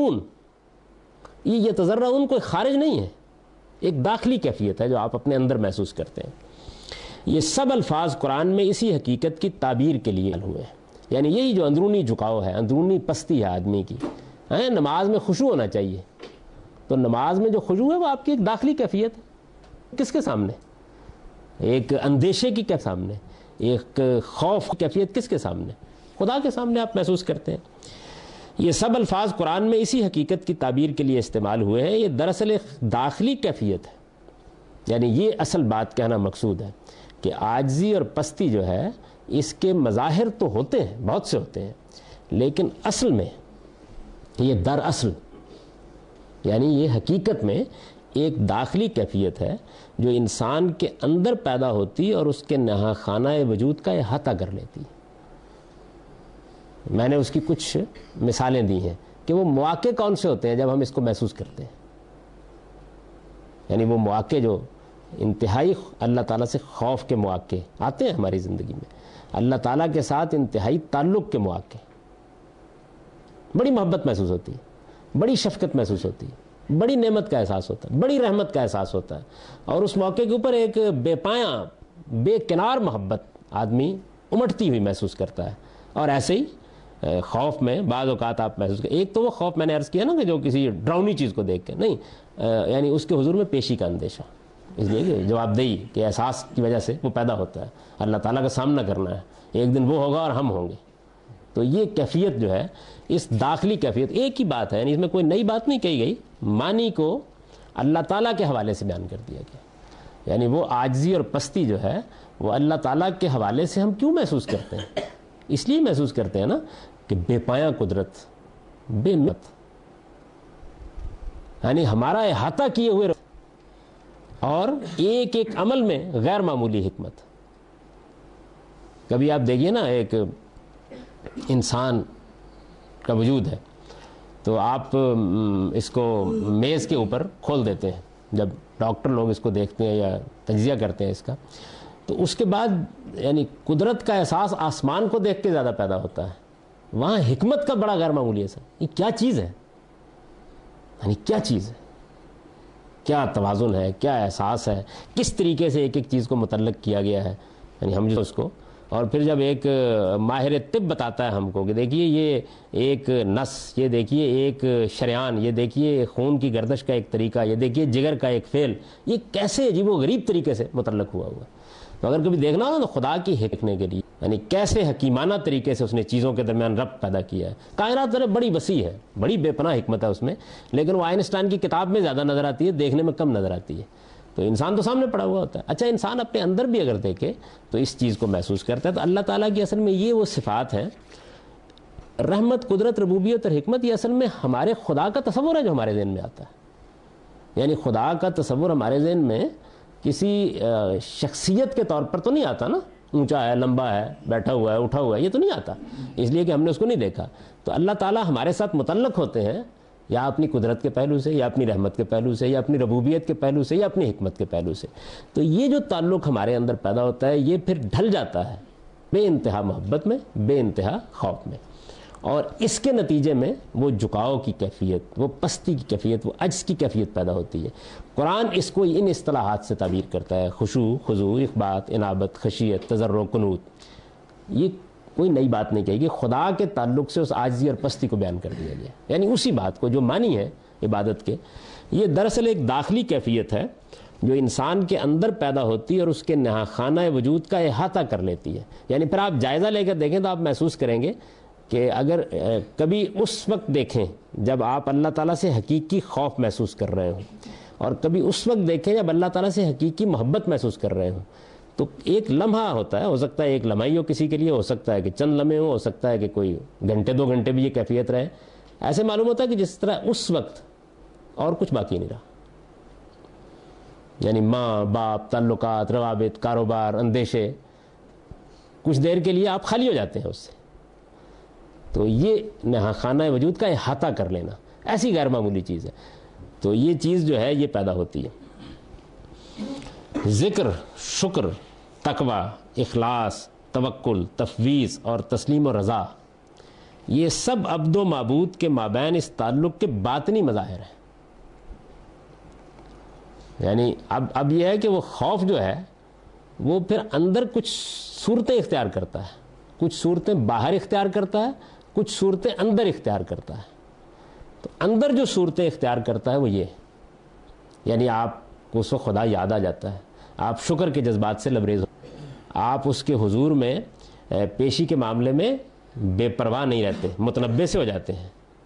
تضرعون کوئی خارج نہیں ہے، ایک داخلی کیفیت ہے جو آپ اپنے اندر محسوس کرتے ہیں. یہ سب الفاظ قرآن میں اسی حقیقت کی تعبیر کے لیے ہوئے ہیں. یعنی یہی جو اندرونی جھکاؤ ہے، اندرونی پستی ہے آدمی کی، نماز میں خشوع ہونا چاہیے. تو نماز میں جو خشوع ہے وہ آپ کی ایک داخلی کیفیت ہے. کس کے سامنے؟ ایک اندیشے کی کے سامنے، ایک خوف کی کیفیت کس کے سامنے؟ خدا کے سامنے آپ محسوس کرتے ہیں. یہ سب الفاظ قرآن میں اسی حقیقت کی تعبیر کے لیے استعمال ہوئے ہیں. یہ دراصل ایک داخلی کیفیت ہے. یعنی یہ اصل بات کہنا مقصود ہے کہ عاجزی اور پستی جو ہے اس کے مظاہر تو ہوتے ہیں، بہت سے ہوتے ہیں، لیکن اصل میں یہ دراصل یعنی یہ حقیقت میں ایک داخلی کیفیت ہے جو انسان کے اندر پیدا ہوتی اور اس کے نہا خانہ وجود کا احاطہ کر لیتی. میں نے اس کی کچھ مثالیں دی ہیں کہ وہ مواقع کون سے ہوتے ہیں جب ہم اس کو محسوس کرتے ہیں. یعنی وہ مواقع جو انتہائی اللہ تعالیٰ سے خوف کے مواقع آتے ہیں ہماری زندگی میں، اللہ تعالیٰ کے ساتھ انتہائی تعلق کے مواقع، بڑی محبت محسوس ہوتی ہے، بڑی شفقت محسوس ہوتی ہے، بڑی نعمت کا احساس ہوتا ہے، بڑی رحمت کا احساس ہوتا ہے، اور اس موقع کے اوپر ایک بے پایاں بے کنار محبت آدمی امٹتی ہوئی محسوس کرتا ہے. اور ایسے ہی خوف میں بعض اوقات آپ محسوس کریں. ایک تو وہ خوف میں نے عرض کیا نا کہ جو کسی ڈراؤنی چیز کو دیکھ کے نہیں، یعنی اس کے حضور میں پیشی کا اندیشہ، اس لیے کہ جواب دہی کے احساس کی وجہ سے وہ پیدا ہوتا ہے. اللہ تعالیٰ کا سامنا کرنا ہے، ایک دن وہ ہوگا اور ہم ہوں گے. تو یہ کیفیت جو ہے اس داخلی کیفیت ایک ہی بات ہے، یعنی اس میں کوئی نئی بات نہیں کہی گئی. معنی کو اللہ تعالیٰ کے حوالے سے بیان کر دیا گیا. یعنی وہ عاجزی اور پستی جو ہے وہ اللہ تعالیٰ کے حوالے سے ہم کیوں محسوس کرتے ہیں؟ اس لیے محسوس کرتے ہیں نا کہ بے پایاں قدرت، بے مت، یعنی ہمارا احاطہ کیے ہوئے اور ایک ایک عمل میں غیر معمولی حکمت. کبھی آپ دیکھیے نا ایک انسان کا وجود ہے تو آپ اس کو میز کے اوپر کھول دیتے ہیں. جب ڈاکٹر لوگ اس کو دیکھتے ہیں یا تجزیہ کرتے ہیں اس کا، تو اس کے بعد یعنی قدرت کا احساس آسمان کو دیکھ کے زیادہ پیدا ہوتا ہے. وہاں حکمت کا بڑا غیر معمولی اثر. یہ کیا چیز ہے؟ یعنی کیا چیز ہے؟ کیا توازن ہے؟ کیا احساس ہے؟ کس طریقے سے ایک ایک چیز کو متعلق کیا گیا ہے. یعنی ہم جو اس کو، اور پھر جب ایک ماہر طب بتاتا ہے ہم کو کہ دیکھیے یہ ایک نس، یہ دیکھیے ایک شریان، یہ دیکھیے خون کی گردش کا ایک طریقہ، یہ دیکھیے جگر کا ایک فعل، یہ کیسے عجیب و غریب طریقے سے متعلق ہوا ہوا. تو اگر کبھی دیکھنا ہو تو خدا کی دیکھنے کے لیے یعنی کیسے حکیمانہ طریقے سے اس نے چیزوں کے درمیان ربط پیدا کیا ہے. کائنات ذرا بڑی وسیع ہے، بڑی بے پناہ حکمت ہے اس میں، لیکن وہ آئنسٹائن کی کتاب میں زیادہ نظر آتی ہے، دیکھنے میں کم نظر آتی ہے. تو انسان تو سامنے پڑا ہوا ہوتا ہے. اچھا انسان اپنے اندر بھی اگر دیکھے تو اس چیز کو محسوس کرتا ہے. تو اللہ تعالیٰ کی اصل میں یہ وہ صفات ہیں، رحمت، قدرت، ربوبیت اور حکمت، یہ اصل میں ہمارے خدا کا تصور ہے جو ہمارے ذہن میں آتا ہے. یعنی خدا کا تصور ہمارے ذہن میں کسی شخصیت کے طور پر تو نہیں آتا نا، اونچا ہے، لمبا ہے، بیٹھا ہوا ہے، اٹھا ہوا ہے، یہ تو نہیں آتا، اس لیے کہ ہم نے اس کو نہیں دیکھا. تو اللہ تعالیٰ ہمارے ساتھ متعلق ہوتے ہیں یا اپنی قدرت کے پہلو سے، یا اپنی رحمت کے پہلو سے، یا اپنی ربوبیت کے پہلو سے، یا اپنی حکمت کے پہلو سے. تو یہ جو تعلق ہمارے اندر پیدا ہوتا ہے یہ پھر ڈھل جاتا ہے بے انتہا محبت میں، بے انتہا خوف میں، اور اس کے نتیجے میں وہ جھکاؤ کی کیفیت، وہ پستی کی کیفیت، وہ عجز کی کیفیت پیدا ہوتی ہے. قرآن اس کو ان اصطلاحات سے تعبیر کرتا ہے: خشوع، خضوع، اخبات، انابت، خشیت، تضرع، قنوت. یہ کوئی نئی بات نہیں کہی کہ خدا کے تعلق سے اس عاجزی اور پستی کو بیان کر دیا گیا. یعنی اسی بات کو جو معنی ہے عبادت کے، یہ دراصل ایک داخلی کیفیت ہے جو انسان کے اندر پیدا ہوتی ہے اور اس کے نہا خانہ وجود کا احاطہ کر لیتی ہے. یعنی پھر آپ جائزہ لے کر دیکھیں تو آپ محسوس کریں گے کہ اگر کبھی اس وقت دیکھیں جب آپ اللہ تعالیٰ سے حقیقی خوف محسوس کر رہے ہوں، اور کبھی اس وقت دیکھیں جب اللہ تعالیٰ سے حقیقی محبت محسوس کر رہے ہوں، تو ایک لمحہ ہوتا ہے، ہو سکتا ہے ایک لمحہ ہی ہو کسی کے لیے، ہو سکتا ہے کہ چند لمحے ہو سکتا ہے کہ کوئی گھنٹے 2 گھنٹے بھی یہ کیفیت رہے. ایسے معلوم ہوتا ہے کہ جس طرح اس وقت اور کچھ باقی نہیں رہا. یعنی ماں باپ، تعلقات، روابط، کاروبار، اندیشے، کچھ دیر کے لیے آپ خالی ہو جاتے ہیں اس سے. تو یہ نہا خانہ وجود کا احاطہ کر لینا ایسی غیر معمولی چیز ہے. تو یہ چیز جو ہے یہ پیدا ہوتی ہے. ذکر، شکر، تقوی، اخلاص، توکل، تفویض اور تسلیم و رضا، یہ سب عبد و معبود کے مابین اس تعلق کے باطنی مظاہر ہیں. یعنی اب یہ ہے کہ وہ خوف جو ہے وہ پھر اندر کچھ صورتیں اختیار کرتا ہے، کچھ صورتیں باہر اختیار کرتا ہے، کچھ صورتیں اندر اختیار کرتا ہے. تو اندر جو صورتیں اختیار کرتا ہے وہ یہ، یعنی آپ کو اس وقت خدا یاد آ جاتا ہے، آپ شکر کے جذبات سے لبریز ہو، آپ اس کے حضور میں پیشی کے معاملے میں بے پرواہ نہیں رہتے، متنبع سے ہو جاتے ہیں.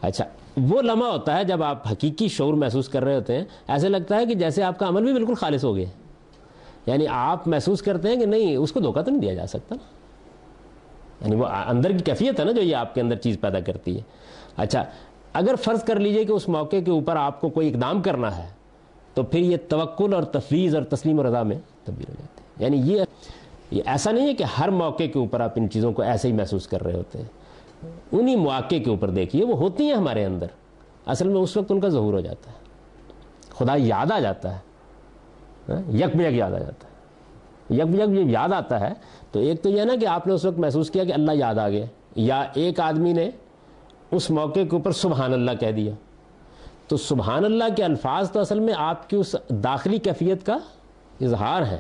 اچھا وہ لمحہ ہوتا ہے جب آپ حقیقی شعور محسوس کر رہے ہوتے ہیں, ایسے لگتا ہے کہ جیسے آپ کا عمل بھی بالکل خالص ہو گیا, یعنی آپ محسوس کرتے ہیں کہ نہیں اس کو دھوکہ تو نہیں دیا جا سکتا, یعنی وہ اندر کی کیفیت ہے نا جو یہ آپ کے اندر چیز پیدا کرتی ہے. اچھا اگر فرض کر لیجئے کہ اس موقع کے اوپر آپ کو کوئی اقدام کرنا ہے تو پھر یہ توکل اور تفویض اور تسلیم و رضا میں تبدیل ہو جاتی ہے. یعنی یہ ایسا نہیں ہے کہ ہر موقع کے اوپر آپ ان چیزوں کو ایسے ہی محسوس کر رہے ہوتے ہیں, انہی مواقع کے اوپر دیکھیے وہ ہوتی ہیں ہمارے اندر, اصل میں اس وقت ان کا ظہور ہو جاتا ہے, خدا یاد آ جاتا ہے, یک بیک یاد آ جاتا ہے. یک بیک جب یاد آتا ہے تو ایک تو یہ نا کہ آپ نے اس وقت محسوس کیا کہ اللہ یاد آ گیا, یا ایک آدمی نے اس موقع کے اوپر سبحان اللہ کہہ دیا, تو سبحان اللہ کے الفاظ تو اصل میں آپ کی اس داخلی کیفیت کا اظہار ہے.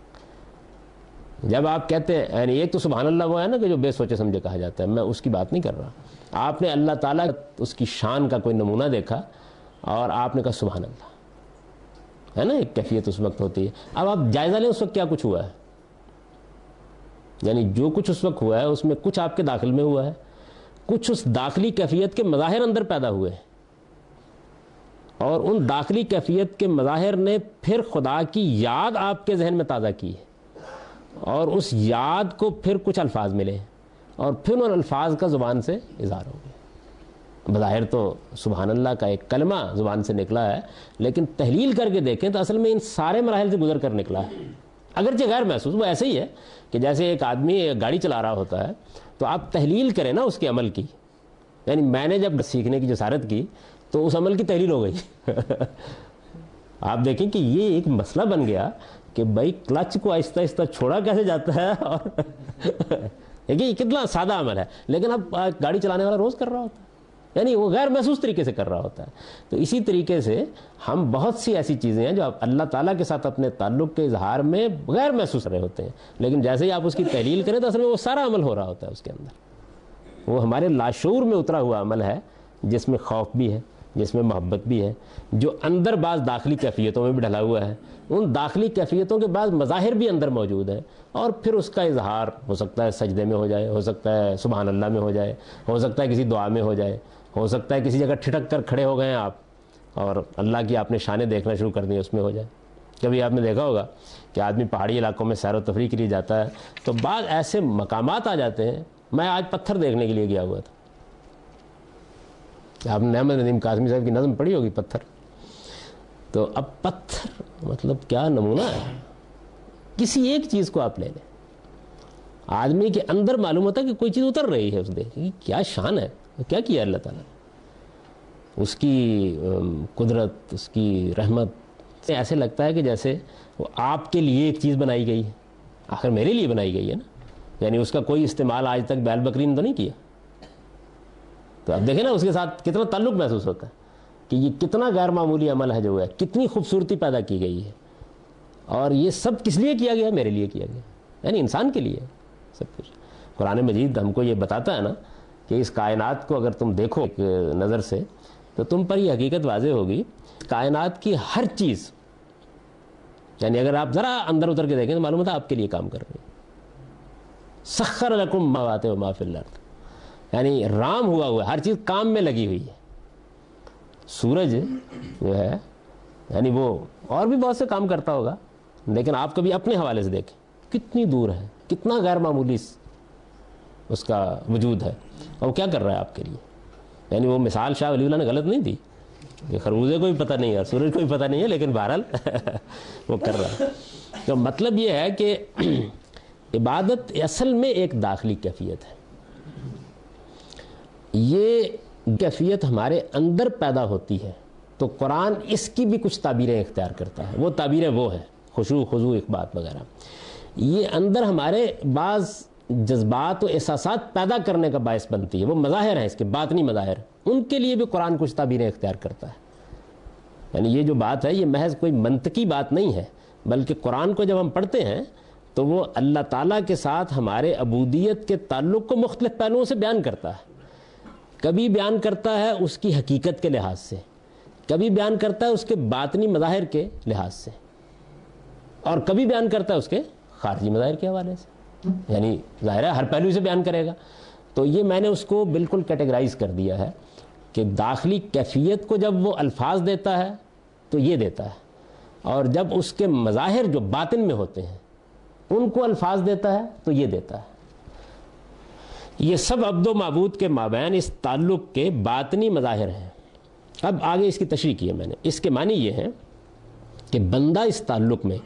جب آپ کہتے ہیں, یعنی ایک تو سبحان اللہ وہ ہے نا کہ جو بے سوچے سمجھے کہا جاتا ہے, میں اس کی بات نہیں کر رہا. آپ نے اللہ تعالیٰ اس کی شان کا کوئی نمونہ دیکھا اور آپ نے کہا سبحان اللہ, ہے نا, ایک کیفیت اس وقت ہوتی ہے. اب آپ جائزہ لیں اس وقت کیا کچھ ہوا ہے, یعنی جو کچھ اس وقت ہوا ہے اس میں کچھ آپ کے داخل میں ہوا ہے, کچھ اس داخلی کیفیت کے مظاہر اندر پیدا ہوئے, اور ان داخلی کیفیت کے مظاہر نے پھر خدا کی یاد آپ کے ذہن میں تازہ کی ہے, اور اس یاد کو پھر کچھ الفاظ ملے اور پھر ان الفاظ کا زبان سے اظہار ہو گیا. بظاہر تو سبحان اللہ کا ایک کلمہ زبان سے نکلا ہے, لیکن تحلیل کر کے دیکھیں تو اصل میں ان سارے مراحل سے گزر کر نکلا ہے, اگرچہ غیر محسوس. وہ ایسے ہی ہے کہ جیسے ایک آدمی گاڑی چلا رہا ہوتا ہے تو آپ تحلیل کریں نا اس کے عمل کی, یعنی میں نے جب سیکھنے کی جسارت کی تو اس عمل کی تحلیل ہو گئی. آپ دیکھیں کہ یہ ایک مسئلہ بن گیا کہ بھائی کلچ کو آہستہ آہستہ چھوڑا کیسے جاتا ہے, اور دیکھیں یہ کتنا سادہ عمل ہے, لیکن اب گاڑی چلانے والا روز کر رہا ہوتا ہے, یعنی وہ غیر محسوس طریقے سے کر رہا ہوتا ہے. تو اسی طریقے سے ہم بہت سی ایسی چیزیں ہیں جو آپ اللہ تعالیٰ کے ساتھ اپنے تعلق کے اظہار میں غیر محسوس رہے ہوتے ہیں, لیکن جیسے ہی آپ اس کی تحلیل کریں تو اصل میں وہ سارا عمل ہو رہا ہوتا ہے اس کے اندر. وہ ہمارے لاشعور میں اترا ہوا عمل ہے جس میں خوف بھی ہے, جس میں محبت بھی ہے, جو اندر بعض داخلی کیفیتوں میں بھی ڈھلا ہوا ہے. ان داخلی کیفیتوں کے بعض مظاہر بھی اندر موجود ہیں, اور پھر اس کا اظہار ہو سکتا ہے سجدے میں ہو جائے, ہو سکتا ہے سبحان اللہ میں ہو جائے, ہو سکتا ہے کسی دعا میں ہو جائے, ہو سکتا ہے کسی جگہ ٹھٹک کر کھڑے ہو گئے ہیں آپ اور اللہ کی آپ نے شانیں دیکھنا شروع کر دی اس میں ہو جائے. کبھی آپ نے دیکھا ہوگا کہ آدمی پہاڑی علاقوں میں سیر و تفریح کے لیے جاتا ہے تو بعض ایسے مقامات آ جاتے ہیں. میں آج پتھر دیکھنے کے لیے گیا ہوا تھا, آپ نے احمد ندیم قاسمی صاحب کی نظم پڑھی ہوگی پتھر, تو اب پتھر مطلب کیا نمونہ ہے. کسی ایک چیز کو آپ لے لیں, آدمی کے اندر معلوم ہوتا ہے کہ کوئی چیز اتر رہی ہے, اس دیکھ کیا شان ہے, کیا کیا اللہ تعالیٰ نے, اس کی قدرت, اس کی رحمت. ایسے لگتا ہے کہ جیسے وہ آپ کے لیے ایک چیز بنائی گئی ہے, آخر میرے لیے بنائی گئی ہے نا, یعنی اس کا کوئی استعمال آج تک بیل بکری نے تو نہیں کیا. تو اب دیکھیں نا اس کے ساتھ کتنا تعلق محسوس ہوتا ہے کہ یہ کتنا غیر معمولی عمل ہے جو ہے, کتنی خوبصورتی پیدا کی گئی ہے, اور یہ سب کس لیے کیا گیا, میرے لیے کیا گیا, یعنی انسان کے لیے سب کچھ. قرآن مجید ہم کو یہ بتاتا ہے نا کہ اس کائنات کو اگر تم دیکھو ایک نظر سے تو تم پر یہ حقیقت واضح ہوگی, کائنات کی ہر چیز, یعنی اگر آپ ذرا اندر اتر کے دیکھیں تو معلوم ہوتا ہے آپ کے لیے کام کر رہی ہے. سخر لکم ما باتیں ما فی الارض, یعنی رام ہوا ہوا ہر چیز کام میں لگی ہوئی ہے. سورج جو ہے یعنی وہ اور بھی بہت سے کام کرتا ہوگا, لیکن آپ کبھی اپنے حوالے سے دیکھیں کتنی دور ہے, کتنا غیر معمولی اس کا وجود ہے, اور وہ کیا کر رہا ہے آپ کے لیے. یعنی وہ مثال شاہ ولی اللہ نے غلط نہیں دی, کہ خربوزے کو بھی پتہ نہیں ہے, سورج کو بھی پتہ نہیں ہے, لیکن بہرحال وہ کر رہا ہے. تو مطلب یہ ہے کہ عبادت اصل میں ایک داخلی کیفیت ہے. یہ کیفیت ہمارے اندر پیدا ہوتی ہے تو قرآن اس کی بھی کچھ تعبیریں اختیار کرتا ہے. وہ تعبیریں وہ ہیں خشوع, خضوع, اخبات وغیرہ. یہ اندر ہمارے بعض جذبات و احساسات پیدا کرنے کا باعث بنتی ہے. وہ مظاہر ہیں اس کے, باطنی مظاہر, ان کے لیے بھی قرآن کچھ تعبیریں اختیار کرتا ہے. یعنی یہ جو بات ہے یہ محض کوئی منطقی بات نہیں ہے, بلکہ قرآن کو جب ہم پڑھتے ہیں تو وہ اللہ تعالیٰ کے ساتھ ہمارے عبودیت کے تعلق کو مختلف پہلوؤں سے بیان کرتا ہے. کبھی بیان کرتا ہے اس کی حقیقت کے لحاظ سے, کبھی بیان کرتا ہے اس کے باطنی مظاہر کے لحاظ سے, اور کبھی بیان کرتا ہے اس کے خارجی مظاہر کے حوالے سے. یعنی ظاہر ہے ہر پہلو سے بیان کرے گا. تو یہ میں نے اس کو بالکل کیٹیگرائز کر دیا ہے. کہ داخلی کیفیت کو جب وہ الفاظ دیتا ہے تو یہ دیتا ہے، اور جب اس کے مظاہر جو باطن میں ہوتے ہیں ان کو الفاظ دیتا ہے تو یہ دیتا ہے۔ یہ سب عبد و معبود کے مابین اس تعلق کے باطنی مظاہر ہیں۔ اب آگے اس کی تشریح کی ہے میں نے۔ اس کے معنی یہ ہے کہ بندہ اس تعلق میں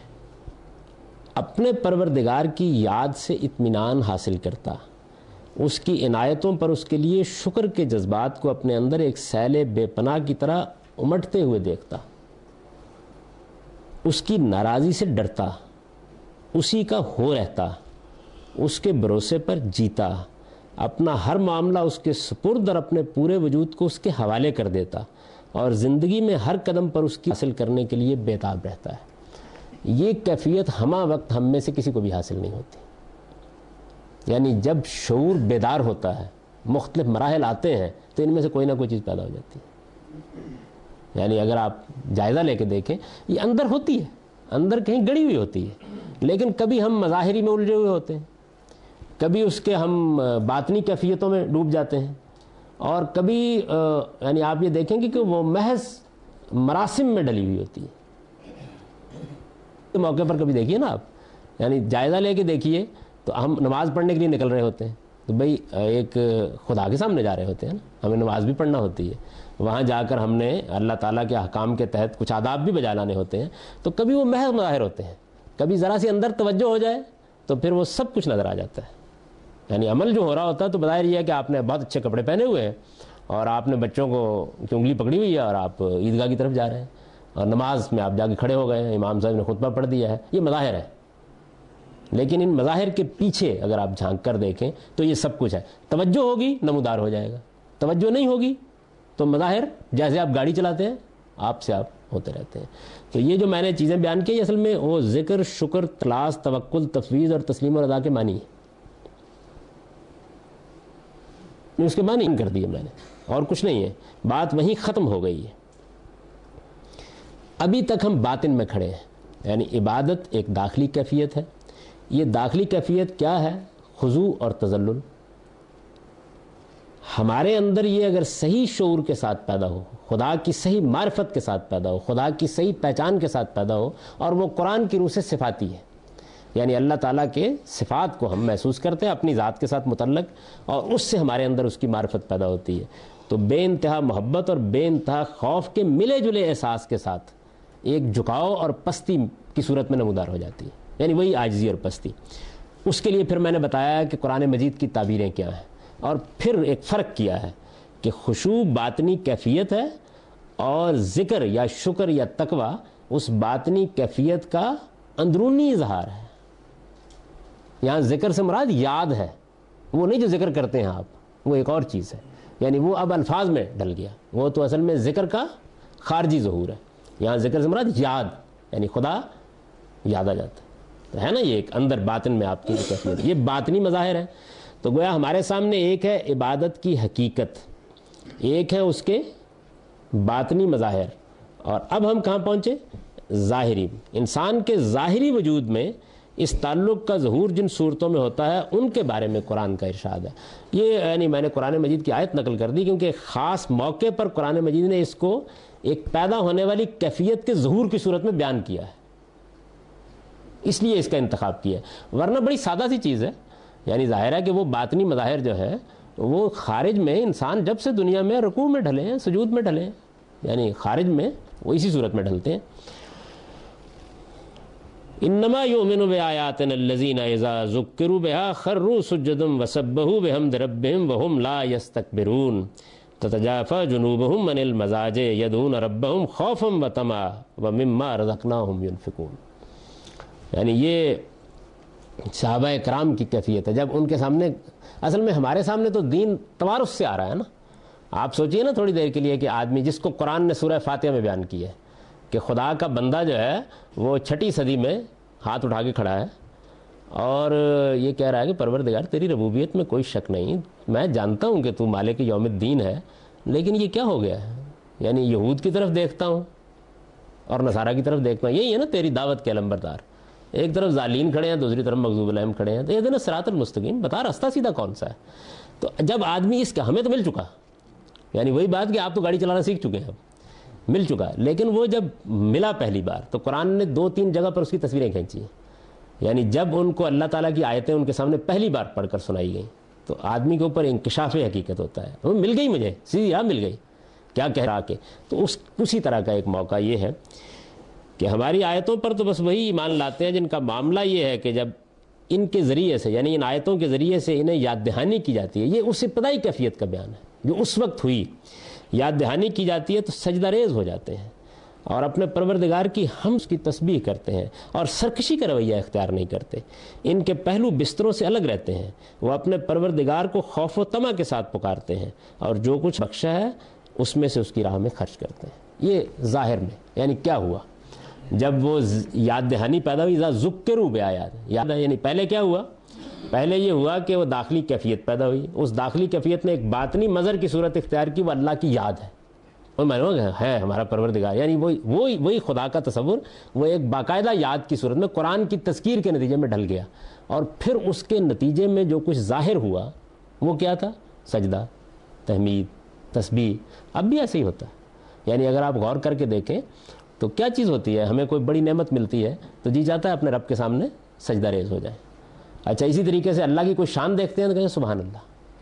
اپنے پروردگار کی یاد سے اطمینان حاصل کرتا، اس کی عنایتوں پر اس کے لیے شکر کے جذبات کو اپنے اندر ایک سیل بے پناہ کی طرح امٹتے ہوئے دیکھتا، اس کی ناراضی سے ڈرتا، اسی کا ہو رہتا، اس کے بھروسے پر جیتا، اپنا ہر معاملہ اس کے سپرد اور اپنے پورے وجود کو اس کے حوالے کر دیتا، اور زندگی میں ہر قدم پر اس کی حاصل کرنے کے لیے بےتاب رہتا ہے۔ یہ کیفیت ہمہ وقت ہم میں سے کسی کو بھی حاصل نہیں ہوتی، یعنی جب شعور بیدار ہوتا ہے، مختلف مراحل آتے ہیں تو ان میں سے کوئی نہ کوئی چیز پیدا ہو جاتی ہے۔ یعنی اگر آپ جائزہ لے کے دیکھیں، یہ اندر ہوتی ہے، اندر کہیں گڑی ہوئی ہوتی ہے، لیکن کبھی ہم مظاہری میں الجھے ہوئے ہوتے ہیں، کبھی اس کے ہم باطنی کیفیتوں میں ڈوب جاتے ہیں، اور کبھی یعنی آپ یہ دیکھیں گے کہ وہ محض مراسم میں ڈلی ہوئی ہوتی ہے۔ موقع پر کبھی دیکھیے نا آپ، یعنی جائزہ لے کے دیکھیے تو ہم نماز پڑھنے کے لیے نکل رہے ہوتے ہیں تو بھئی ایک خدا کے سامنے جا رہے ہوتے ہیں نا، ہمیں نماز بھی پڑھنا ہوتی ہے، وہاں جا کر ہم نے اللہ تعالیٰ کے احکام کے تحت کچھ آداب بھی بجا لانے ہوتے ہیں، تو کبھی وہ محض مظاہر ہوتے ہیں، کبھی ذرا سی اندر توجہ ہو جائے تو پھر وہ سب کچھ نظر آ جاتا ہے۔ یعنی عمل جو ہو رہا ہوتا ہے تو بظاہر یہ ہے کہ آپ نے بہت اچھے کپڑے پہنے ہوئے ہیں اور آپ نے بچوں کو کی انگلی پکڑی ہوئی ہے اور آپ عیدگاہ کی طرف جا رہے ہیں، اور نماز میں آپ جا کے کھڑے ہو گئے ہیں، امام صاحب نے خطبہ پڑھ دیا ہے، یہ مظاہر ہے۔ لیکن ان مظاہر کے پیچھے اگر آپ جھانک کر دیکھیں تو یہ سب کچھ ہے۔ توجہ ہوگی نمودار ہو جائے گا، توجہ نہیں ہوگی تو مظاہر جیسے آپ گاڑی چلاتے ہیں آپ سے آپ ہوتے رہتے ہیں۔ تو یہ جو میں نے چیزیں بیان کی اصل میں وہ ذکر، شکر، اخلاص، توکل، تفویض اور تسلیم و رضا کے معنی ہے، اس کے معنی کر دیے میں نے، اور کچھ نہیں ہے، بات وہیں ختم ہو گئی ہے۔ ابھی تک ہم باطن میں کھڑے ہیں، یعنی عبادت ایک داخلی کیفیت ہے۔ یہ داخلی کیفیت کیا ہے؟ خضوع اور تذلل۔ ہمارے اندر یہ اگر صحیح شعور کے ساتھ پیدا ہو، خدا کی صحیح معرفت کے ساتھ پیدا ہو، خدا کی صحیح پہچان کے ساتھ پیدا ہو، اور وہ قرآن کی روح سے صفاتی ہے، یعنی اللہ تعالیٰ کے صفات کو ہم محسوس کرتے ہیں اپنی ذات کے ساتھ متعلق، اور اس سے ہمارے اندر اس کی معرفت پیدا ہوتی ہے، تو بے انتہا محبت اور بے انتہا خوف کے ملے جلے احساس کے ساتھ ایک جھکاؤ اور پستی کی صورت میں نمودار ہو جاتی ہے، یعنی وہی عاجزی اور پستی۔ اس کے لیے پھر میں نے بتایا کہ قرآن مجید کی تعبیریں کیا ہیں، اور پھر ایک فرق کیا ہے کہ خشوع باطنی کیفیت ہے، اور ذکر یا شکر یا تقوی اس باطنی کیفیت کا اندرونی اظہار ہے۔ یہاں ذکر سے مراد یاد ہے، وہ نہیں جو ذکر کرتے ہیں آپ، وہ ایک اور چیز ہے، یعنی وہ اب الفاظ میں ڈل گیا، وہ تو اصل میں ذکر کا خارجی ظہور ہے۔ یہاں ذکر سے مراد یاد، یعنی خدا یاد آ جاتا تو ہے نا، یہ ایک اندر باطن میں آپ کی کیفیت، یہ باطنی مظاہر ہے۔ تو گویا ہمارے سامنے ایک ہے عبادت کی حقیقت، ایک ہے اس کے باطنی مظاہر، اور اب ہم کہاں پہنچے؟ ظاہری۔ انسان کے ظاہری وجود میں اس تعلق کا ظہور جن صورتوں میں ہوتا ہے ان کے بارے میں قرآن کا ارشاد ہے۔ یہ یعنی میں نے قرآن مجید کی آیت نقل کر دی کیونکہ ایک خاص موقع پر قرآن مجید نے اس کو ایک پیدا ہونے والی کیفیت کے ظہور کی صورت میں بیان کیا ہے، اس لیے اس کا انتخاب کیا ہے، ورنہ بڑی سادہ سی چیز ہے۔ یعنی ظاہر ہے کہ وہ باطنی مظاہر جو ہے وہ خارج میں انسان جب سے دنیا میں رکوع میں ڈھلے ہیں، سجود میں ڈھلے ہیں، یعنی خارج میں وہ اسی صورت میں ڈھلتے ہیں۔ انما یؤمن بآیاتنا الذین اذا ذکروا بها خروا سجدا وسبحوا بحمد ربهم وهم لا یستکبرون تتجافى جنوبهم عن المضاجع يدعون ربهم خوفا وطمعا ومما رزقناهم ينفقون۔ یعنی یہ صحابہ کرام کی کیفیت ہے، جب ان کے سامنے، اصل میں ہمارے سامنے تو دین توارث سے آ رہا ہے نا۔ آپ سوچئے نا تھوڑی دیر کے لیے کہ آدمی جس کو قرآن نے سورہ فاتحہ میں بیان کیا ہے کہ خدا کا بندہ جو ہے وہ 6 صدی میں ہاتھ اٹھا کے کھڑا ہے اور یہ کہہ رہا ہے کہ پروردگار تیری ربوبیت میں کوئی شک نہیں، میں جانتا ہوں کہ تو مالک یوم الدین ہے، لیکن یہ کیا ہو گیا ہے؟ یعنی یہود کی طرف دیکھتا ہوں اور نصارہ کی طرف دیکھتا ہوں، یہی ہے نا تیری دعوت کے علمبردار، ایک طرف ظالین کھڑے ہیں دوسری طرف مغضوب علیہم کھڑے ہیں، تو یہ دینا صراط المستقیم، بتا راستہ سیدھا کون سا ہے؟ تو جب آدمی اس کا، ہمیں تو مل چکا، یعنی وہی بات کہ آپ تو گاڑی چلانا سیکھ چکے ہیں، اب مل چکا ہے، لیکن وہ جب ملا پہلی بار تو قرآن نے 2-3 جگہ پر اس کی تصویریں کھینچی ہیں. یعنی جب ان کو اللہ تعالیٰ کی آیتیں ان کے سامنے پہلی بار پڑھ کر سنائی گئیں تو آدمی کے اوپر انکشاف حقیقت ہوتا ہے. وہ مل گئی، مجھے سیدھی راہ مل گئی، کیا کہہ رہا کہ تو اسی طرح کا ایک موقع یہ ہے کہ ہماری آیتوں پر تو بس وہی ایمان لاتے ہیں جن کا معاملہ یہ ہے کہ جب ان کے ذریعے سے، یعنی ان آیتوں کے ذریعے سے انہیں یاد دہانی کی جاتی ہے. یہ اس ابتدائی کیفیت کا بیان ہے جو اس وقت ہوئی، یاد دہانی کی جاتی ہے تو سجدہ ریز ہو جاتے ہیں اور اپنے پروردگار کی ہم کی تسبیح کرتے ہیں اور سرکشی کا رویہ اختیار نہیں کرتے. ان کے پہلو بستروں سے الگ رہتے ہیں، وہ اپنے پروردگار کو خوف و طمع کے ساتھ پکارتے ہیں اور جو کچھ بخشا ہے اس میں سے اس کی راہ میں خرچ کرتے ہیں. یہ ظاہر میں یعنی کیا ہوا جب وہ یاد دہانی پیدا ہوئی، ذکروا بآیات، یاد ہے، یعنی پہلے کیا ہوا؟ پہلے یہ ہوا کہ وہ داخلی کیفیت پیدا ہوئی، اس داخلی کیفیت نے ایک باطنی مظہر کی صورت اختیار کی، وہ اللہ کی یاد ہے، وہ معلوم ہے ہمارا پروردگار، یعنی وہی خدا کا تصور وہ ایک باقاعدہ یاد کی صورت میں قرآن کی تذکیر کے نتیجے میں ڈھل گیا. اور پھر اس کے نتیجے میں جو کچھ ظاہر ہوا وہ کیا تھا؟ سجدہ، تحمید، تسبیح. اب بھی ایسے ہی ہوتا ہے. یعنی اگر آپ غور کر کے دیکھیں تو کیا چیز ہوتی ہے، ہمیں کوئی بڑی نعمت ملتی ہے تو جی چاہتا ہے اپنے رب کے سامنے سجدہ ریز ہو جائے. اچھا اسی طریقے سے اللہ کی کوئی شان دیکھتے ہیں تو کہیں سبحان اللہ.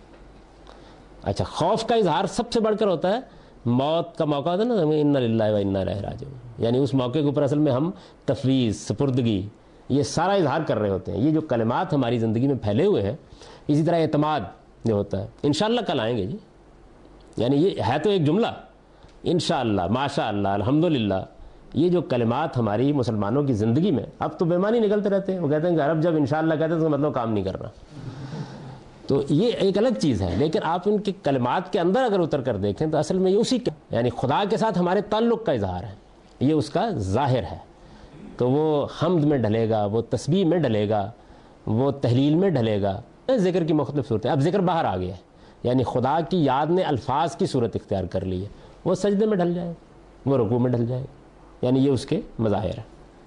اچھا خوف کا اظہار سب سے بڑھ کر ہوتا ہے موت کا موقع ہوتا ہے نا، انا للہ و انا الیہ راجعون، یعنی اس موقع کے اوپر اصل میں ہم تفویض، سپردگی، یہ سارا اظہار کر رہے ہوتے ہیں. یہ جو کلمات ہماری زندگی میں پھیلے ہوئے ہیں، اسی طرح اعتماد جو ہوتا ہے، انشاءاللہ کل آئیں گے جی، یعنی یہ ہے تو ایک جملہ، انشاءاللہ، ماشاءاللہ، الحمدللہ. یہ جو کلمات ہماری مسلمانوں کی زندگی میں اب تو بےمانی نکلتے رہتے ہیں. وہ کہتے ہیں کہ عرب جب انشاءاللہ کہتے ہیں تو مطلب کام نہیں کرنا، تو یہ ایک الگ چیز ہے. لیکن آپ ان کے کلمات کے اندر اگر اتر کر دیکھیں تو اصل میں یہ اسی یعنی خدا کے ساتھ ہمارے تعلق کا اظہار ہے، یہ اس کا ظاہر ہے. تو وہ حمد میں ڈھلے گا، وہ تسبیح میں ڈھلے گا، وہ تحلیل میں ڈھلے گا. ذکر کی مختلف صورتیں، اب ذکر باہر آ گیا ہے، یعنی خدا کی یاد نے الفاظ کی صورت اختیار کر لی ہے. وہ سجدے میں ڈھل جائے، وہ رکوع میں ڈھل جائے، یعنی یہ اس کے مظاہر ہیں.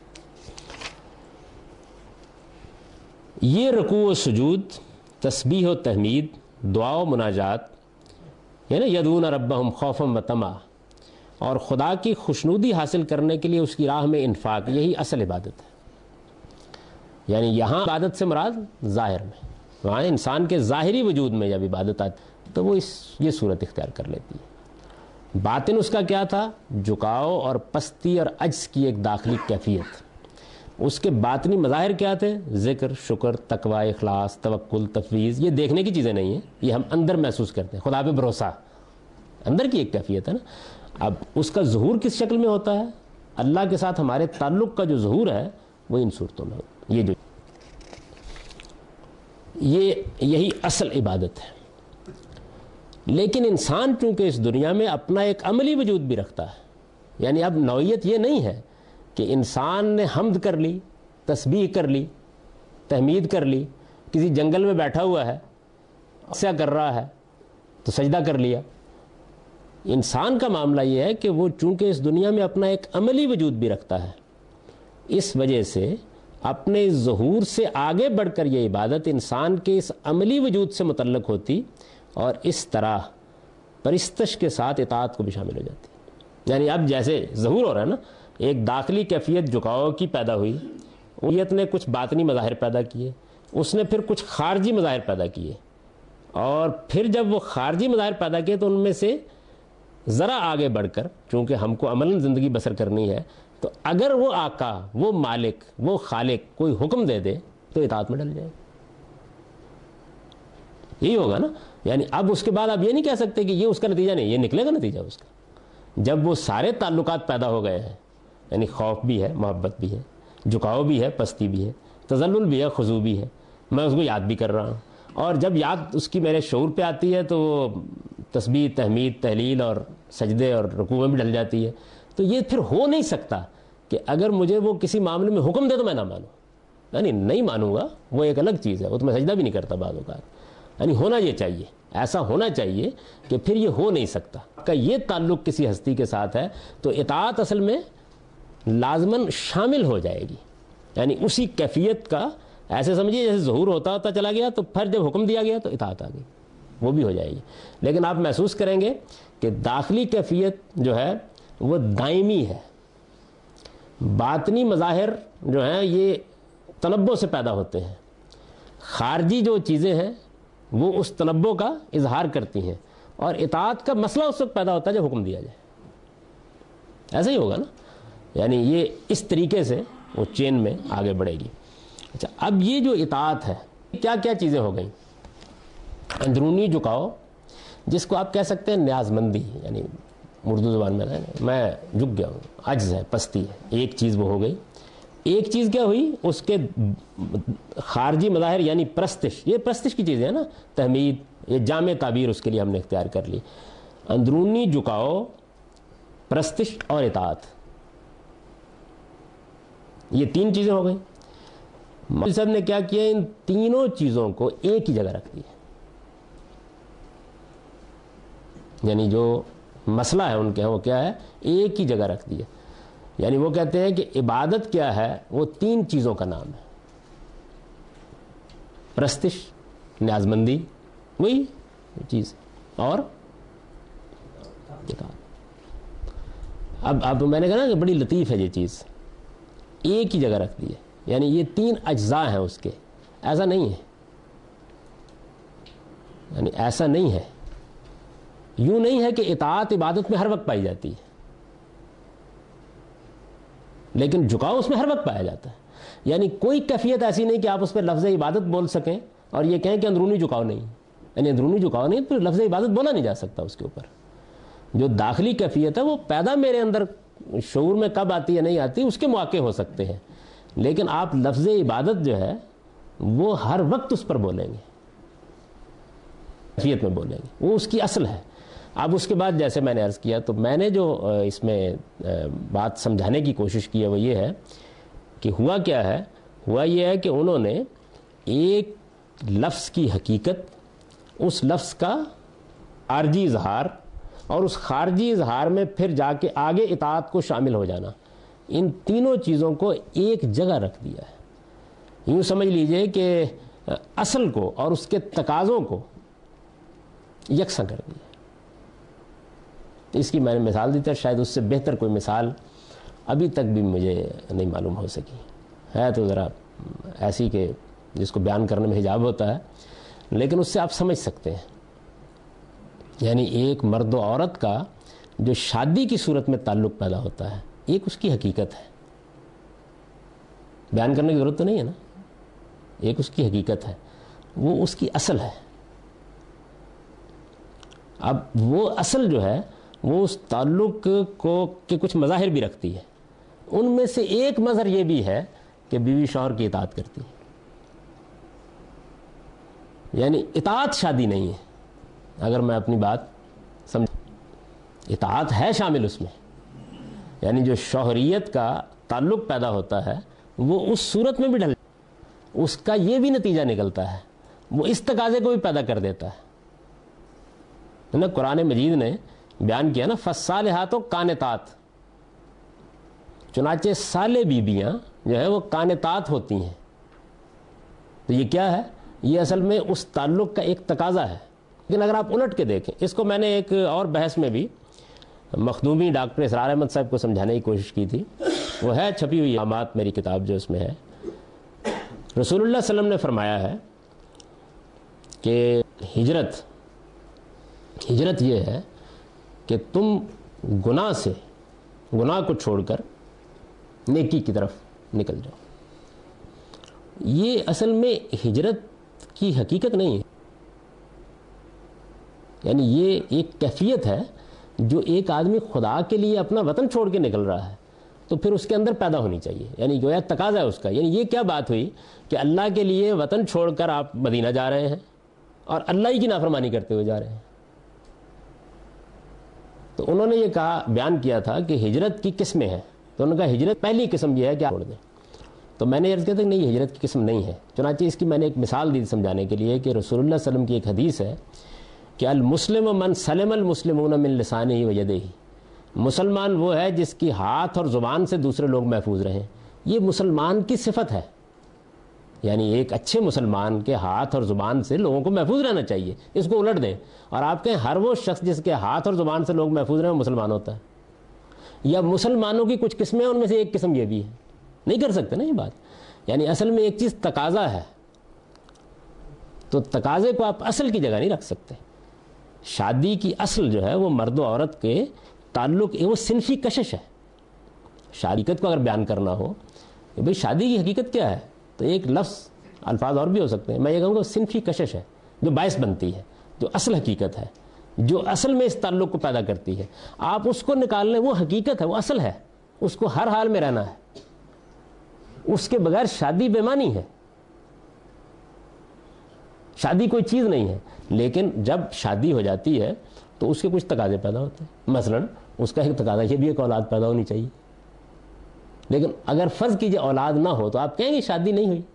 یہ رکوع و سجود، تسبیح و تحمید، دعا و مناجات، یعنی یدعون ربہم خوفا و طمعا، اور خدا کی خوشنودی حاصل کرنے کے لیے اس کی راہ میں انفاق، یہی اصل عبادت ہے. یعنی یہاں عبادت سے مراد ظاہر میں، وہاں انسان کے ظاہری وجود میں جب عبادت آتی تو وہ یہ صورت اختیار کر لیتی ہے. باطن اس کا کیا تھا؟ جھکاؤ اور پستی اور عجز کی ایک داخلی کیفیت. اس کے باطنی مظاہر کیا تھے؟ ذکر، شکر، تقوی، اخلاص، توکل، تفویض. یہ دیکھنے کی چیزیں نہیں ہیں، یہ ہم اندر محسوس کرتے ہیں. خدا پہ بھروسہ اندر کی ایک کیفیت ہے نا. اب اس کا ظہور کس شکل میں ہوتا ہے؟ اللہ کے ساتھ ہمارے تعلق کا جو ظہور ہے وہ ان صورتوں میں ہوتا ہے. یہی اصل عبادت ہے. لیکن انسان چونکہ اس دنیا میں اپنا ایک عملی وجود بھی رکھتا ہے، یعنی اب نوعیت یہ نہیں ہے کہ انسان نے حمد کر لی، تسبیح کر لی، تحمید کر لی، کسی جنگل میں بیٹھا ہوا ہے، کیا کر رہا ہے تو سجدہ کر لیا. انسان کا معاملہ یہ ہے کہ وہ چونکہ اس دنیا میں اپنا ایک عملی وجود بھی رکھتا ہے، اس وجہ سے اپنے ظہور سے آگے بڑھ کر یہ عبادت انسان کے اس عملی وجود سے متعلق ہوتی اور اس طرح پرستش کے ساتھ اطاعت کو بھی شامل ہو جاتی. یعنی اب جیسے ظہور ہو رہا ہے نا، ایک داخلی کیفیت جھکاؤ کی پیدا ہوئی، نیت نے کچھ باطنی مظاہر پیدا کیے، اس نے پھر کچھ خارجی مظاہر پیدا کیے، اور پھر جب وہ خارجی مظاہر پیدا کیے تو ان میں سے ذرا آگے بڑھ کر چونکہ ہم کو عملاً زندگی بسر کرنی ہے، تو اگر وہ آقا، وہ مالک، وہ خالق کوئی حکم دے دے تو اطاعت میں ڈل جائے. یہی ہوگا نا. یعنی اب اس کے بعد آپ یہ نہیں کہہ سکتے کہ یہ اس کا نتیجہ نہیں، یہ نکلے گا نتیجہ اس کا. جب وہ سارے تعلقات پیدا ہو گئے ہیں، یعنی خوف بھی ہے، محبت بھی ہے، جھکاؤ بھی ہے، پستی بھی ہے، تذلل بھی ہے، خضوع بھی ہے، میں اس کو یاد بھی کر رہا ہوں، اور جب یاد اس کی میرے شعور پہ آتی ہے تو وہ تسبیح، تحمید، تحلیل اور سجدے اور رکوع میں بھی ڈل جاتی ہے. تو یہ پھر ہو نہیں سکتا کہ اگر مجھے وہ کسی معاملے میں حکم دے تو میں نہ مانوں، یعنی نہیں مانوں گا، وہ ایک الگ چیز ہے، وہ تو میں سجدہ بھی نہیں کرتا بعض اوقات. یعنی ہونا یہ چاہیے، ایسا ہونا چاہیے کہ پھر یہ ہو نہیں سکتا کہ یہ تعلق کسی ہستی کے ساتھ ہے تو اطاعت اصل میں لازماً شامل ہو جائے گی. یعنی اسی کیفیت کا ایسے سمجھیے جیسے ظہور ہوتا چلا گیا تو پھر جب حکم دیا گیا تو اطاعت آ گئی، وہ بھی ہو جائے گی. لیکن آپ محسوس کریں گے کہ داخلی کیفیت جو ہے وہ دائمی ہے، باطنی مظاہر جو ہیں یہ تنبؤ سے پیدا ہوتے ہیں، خارجی جو چیزیں ہیں وہ اس تنبؤ کا اظہار کرتی ہیں، اور اطاعت کا مسئلہ اس وقت پیدا ہوتا ہے جب حکم دیا جائے. ایسا ہی ہوگا نا، یعنی یہ اس طریقے سے وہ چین میں آگے بڑھے گی. اچھا، اب یہ جو اطاعت ہے کیا کیا چیزیں ہو گئیں؟ اندرونی جھکاؤ، جس کو آپ کہہ سکتے ہیں نیاز مندی، یعنی اردو زبان میں جھک گیا ہوں، عجز ہے، پستی ہے، ایک چیز وہ ہو گئی. ایک چیز کیا ہوئی؟ اس کے خارجی مظاہر یعنی پرستش، یہ پرستش کی چیزیں ہیں نا، تحمید، یہ جامع تعبیر اس کے لیے ہم نے اختیار کر لی. اندرونی جھکاؤ، پرستش اور اطاعت، یہ تین چیزیں ہو گئیں. مولوی صاحب نے کیا کیا؟ ان تینوں چیزوں کو ایک ہی جگہ رکھ دیا. یعنی جو مسئلہ ہے ان کے وہ کیا ہے؟ ایک ہی جگہ رکھ دیا. یعنی وہ کہتے ہیں کہ عبادت کیا ہے؟ وہ تین چیزوں کا نام ہے، پرستش، نیاز مندی، وہی چیز، اور اب میں نے کہا نا کہ بڑی لطیف ہے یہ چیز، ایک ہی جگہ رکھ دی ہے. یعنی یہ تین اجزاء ہیں اس کے. ایسا نہیں ہے، یعنی ایسا نہیں ہے، یوں نہیں ہے کہ اطاعت عبادت میں ہر وقت پائی جاتی ہے، لیکن جھکاؤ اس میں ہر وقت پایا جاتا ہے. یعنی کوئی کیفیت ایسی نہیں کہ آپ اس پہ لفظ عبادت بول سکیں اور یہ کہیں کہ اندرونی جھکاؤ نہیں. یعنی اندرونی جھکاؤ نہیں تو لفظ عبادت بولا نہیں جا سکتا اس کے اوپر. جو داخلی کیفیت ہے وہ پیدا میرے اندر شعور میں کب آتی ہے نہیں آتی اس کے مواقع ہو سکتے ہیں، لیکن آپ لفظ عبادت جو ہے وہ ہر وقت اس پر بولیں گے، کیفیت میں بولیں گے، وہ اس کی اصل ہے. اب اس کے بعد جیسے میں نے عرض کیا تو میں نے جو اس میں بات سمجھانے کی کوشش کی ہے وہ یہ ہے کہ ہوا کیا ہے؟ ہوا یہ ہے کہ انہوں نے ایک لفظ کی حقیقت، اس لفظ کا خارجی اظہار، اور اس خارجی اظہار میں پھر جا کے آگے اطاعت کو شامل ہو جانا، ان تینوں چیزوں کو ایک جگہ رکھ دیا ہے. یوں سمجھ لیجئے کہ اصل کو اور اس کے تقاضوں کو یکساں کر دیا. اس کی میں نے مثال دی تھی، شاید اس سے بہتر کوئی مثال ابھی تک بھی مجھے نہیں معلوم ہو سکی ہے، تو ذرا ایسی کہ جس کو بیان کرنے میں حجاب ہوتا ہے، لیکن اس سے آپ سمجھ سکتے ہیں. یعنی ایک مرد و عورت کا جو شادی کی صورت میں تعلق پیدا ہوتا ہے، ایک اس کی حقیقت ہے، بیان کرنے کی ضرورت تو نہیں ہے نا، ایک اس کی حقیقت ہے، وہ اس کی اصل ہے. اب وہ اصل جو ہے وہ اس تعلق کو کے کچھ مظاہر بھی رکھتی ہے. ان میں سے ایک مظہر یہ بھی ہے کہ بیوی شوہر کی اطاعت کرتی ہے. یعنی اطاعت شادی نہیں ہے، اگر میں اپنی بات سمجھ، اطاعت ہے شامل اس میں. یعنی جو شوہریت کا تعلق پیدا ہوتا ہے وہ اس صورت میں بھی ڈھل، اس کا یہ بھی نتیجہ نکلتا ہے، وہ اس تقاضے کو بھی پیدا کر دیتا ہے. قرآن مجید نے بیان کیا نا، فالصالحات قانتات، چنانچہ صالح بیبیاں جو ہے وہ قانتات ہوتی ہیں. تو یہ کیا ہے؟ یہ اصل میں اس تعلق کا ایک تقاضا ہے. لیکن اگر آپ الٹ کے دیکھیں اس کو، میں نے ایک اور بحث میں بھی مخدومی ڈاکٹر اسرار احمد صاحب کو سمجھانے کی کوشش کی تھی، وہ ہے چھپی ہوئی علامات میری کتاب جو اس میں ہے. رسول اللہ صلی اللہ علیہ وسلم نے فرمایا ہے کہ ہجرت یہ ہے کہ تم گناہ کو چھوڑ کر نیکی کی طرف نکل جاؤ. یہ اصل میں ہجرت کی حقیقت نہیں ہے، یعنی یہ ایک کیفیت ہے جو ایک آدمی خدا کے لیے اپنا وطن چھوڑ کے نکل رہا ہے تو پھر اس کے اندر پیدا ہونی چاہیے. یعنی گویا تقاضا ہے اس کا. یعنی یہ کیا بات ہوئی کہ اللہ کے لیے وطن چھوڑ کر آپ مدینہ جا رہے ہیں اور اللہ ہی کی نافرمانی کرتے ہوئے جا رہے ہیں. تو انہوں نے یہ کہا، بیان کیا تھا کہ ہجرت کی قسمیں ہیں. تو انہوں نے کہا ہجرت پہلی قسم یہ ہے کہ آپ چھوڑ دیں. تو میں نے عرض کیا تھا کہ نہیں، ہجرت کی قسم نہیں ہے. چنانچہ اس کی میں نے ایک مثال دی سمجھانے کے لیے کہ رسول اللہ صلی اللہ علیہ وسلم کی ایک حدیث ہے کہ المسلم من سلم المسلمون من لسانہ و یدہ، مسلمان وہ ہے جس کی ہاتھ اور زبان سے دوسرے لوگ محفوظ رہیں. یہ مسلمان کی صفت ہے. یعنی ایک اچھے مسلمان کے ہاتھ اور زبان سے لوگوں کو محفوظ رہنا چاہیے، اس کو الٹ دیں اور آپ کہیں ہر وہ شخص جس کے ہاتھ اور زبان سے لوگ محفوظ رہیں وہ مسلمان ہوتا ہے، یا مسلمانوں کی کچھ قسمیں ان میں سے ایک قسم یہ بھی ہے، نہیں کر سکتے نا یہ بات۔ یعنی اصل میں ایک چیز تقاضا ہے، تو تقاضے کو آپ اصل کی جگہ نہیں رکھ سکتے۔ شادی کی اصل جو ہے وہ مرد و عورت کے تعلق، وہ صنفی کشش ہے۔ حقیقت کو اگر بیان کرنا ہو کہ بھئی شادی کی حقیقت کیا ہے، تو ایک لفظ، الفاظ اور بھی ہو سکتے ہیں، میں یہ کہوں گا صنفی کشش ہے جو باعث بنتی ہے، جو اصل حقیقت ہے، جو اصل میں اس تعلق کو پیدا کرتی ہے۔ آپ اس کو نکال لیں، وہ حقیقت ہے، وہ اصل ہے، اس کو ہر حال میں رہنا ہے، اس کے بغیر شادی بے معنی ہے۔ شادی کوئی چیز نہیں ہے، لیکن جب شادی ہو جاتی ہے تو اس کے کچھ تقاضے پیدا ہوتے ہیں۔ مثلا اس کا ایک تقاضا یہ بھی ایک اولاد پیدا ہونی چاہیے، لیکن اگر فرض کیجئے اولاد نہ ہو تو آپ کہیں گے شادی نہیں ہوئی۔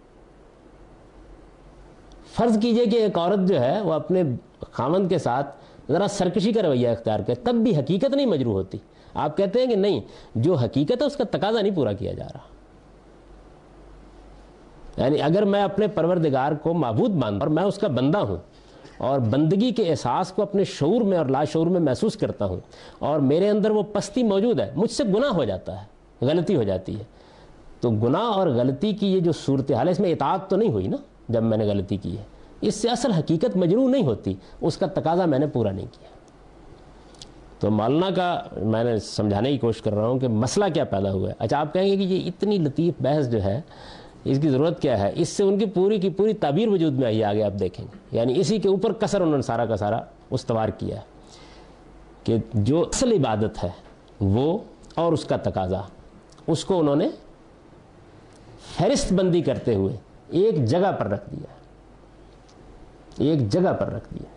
فرض کیجئے کہ ایک عورت جو ہے وہ اپنے خاوند کے ساتھ ذرا سرکشی کا رویہ اختیار کرے، تب بھی حقیقت نہیں مجروح ہوتی، آپ کہتے ہیں کہ نہیں، جو حقیقت ہے اس کا تقاضا نہیں پورا کیا جا رہا۔ یعنی اگر میں اپنے پروردگار کو معبود مانتا اور میں اس کا بندہ ہوں اور بندگی کے احساس کو اپنے شعور میں اور لاشعور میں محسوس کرتا ہوں اور میرے اندر وہ پستی موجود ہے، مجھ سے گناہ ہو جاتا ہے، غلطی ہو جاتی ہے، تو گناہ اور غلطی کی یہ جو صورتحال ہے، اس میں اطاعت تو نہیں ہوئی نا جب میں نے غلطی کی ہے، اس سے اصل حقیقت مجروح نہیں ہوتی، اس کا تقاضا میں نے پورا نہیں کیا۔ تو مولانا کا میں نے سمجھانے کی کوشش کر رہا ہوں کہ مسئلہ کیا پیدا ہوا ہے۔ اچھا آپ کہیں گے کہ یہ اتنی لطیف بحث جو ہے اس کی ضرورت کیا ہے؟ اس سے ان کی پوری کی پوری تعبیر وجود میں آئی، آگے آپ دیکھیں گے۔ یعنی اسی کے اوپر کسر انہوں نے سارا کا سارا استوار کیا ہے کہ جو اصل عبادت ہے وہ اور اس کا تقاضا، اس کو انہوں نے فہرست بندی کرتے ہوئے ایک جگہ پر رکھ دیا، ایک جگہ پر رکھ دیا۔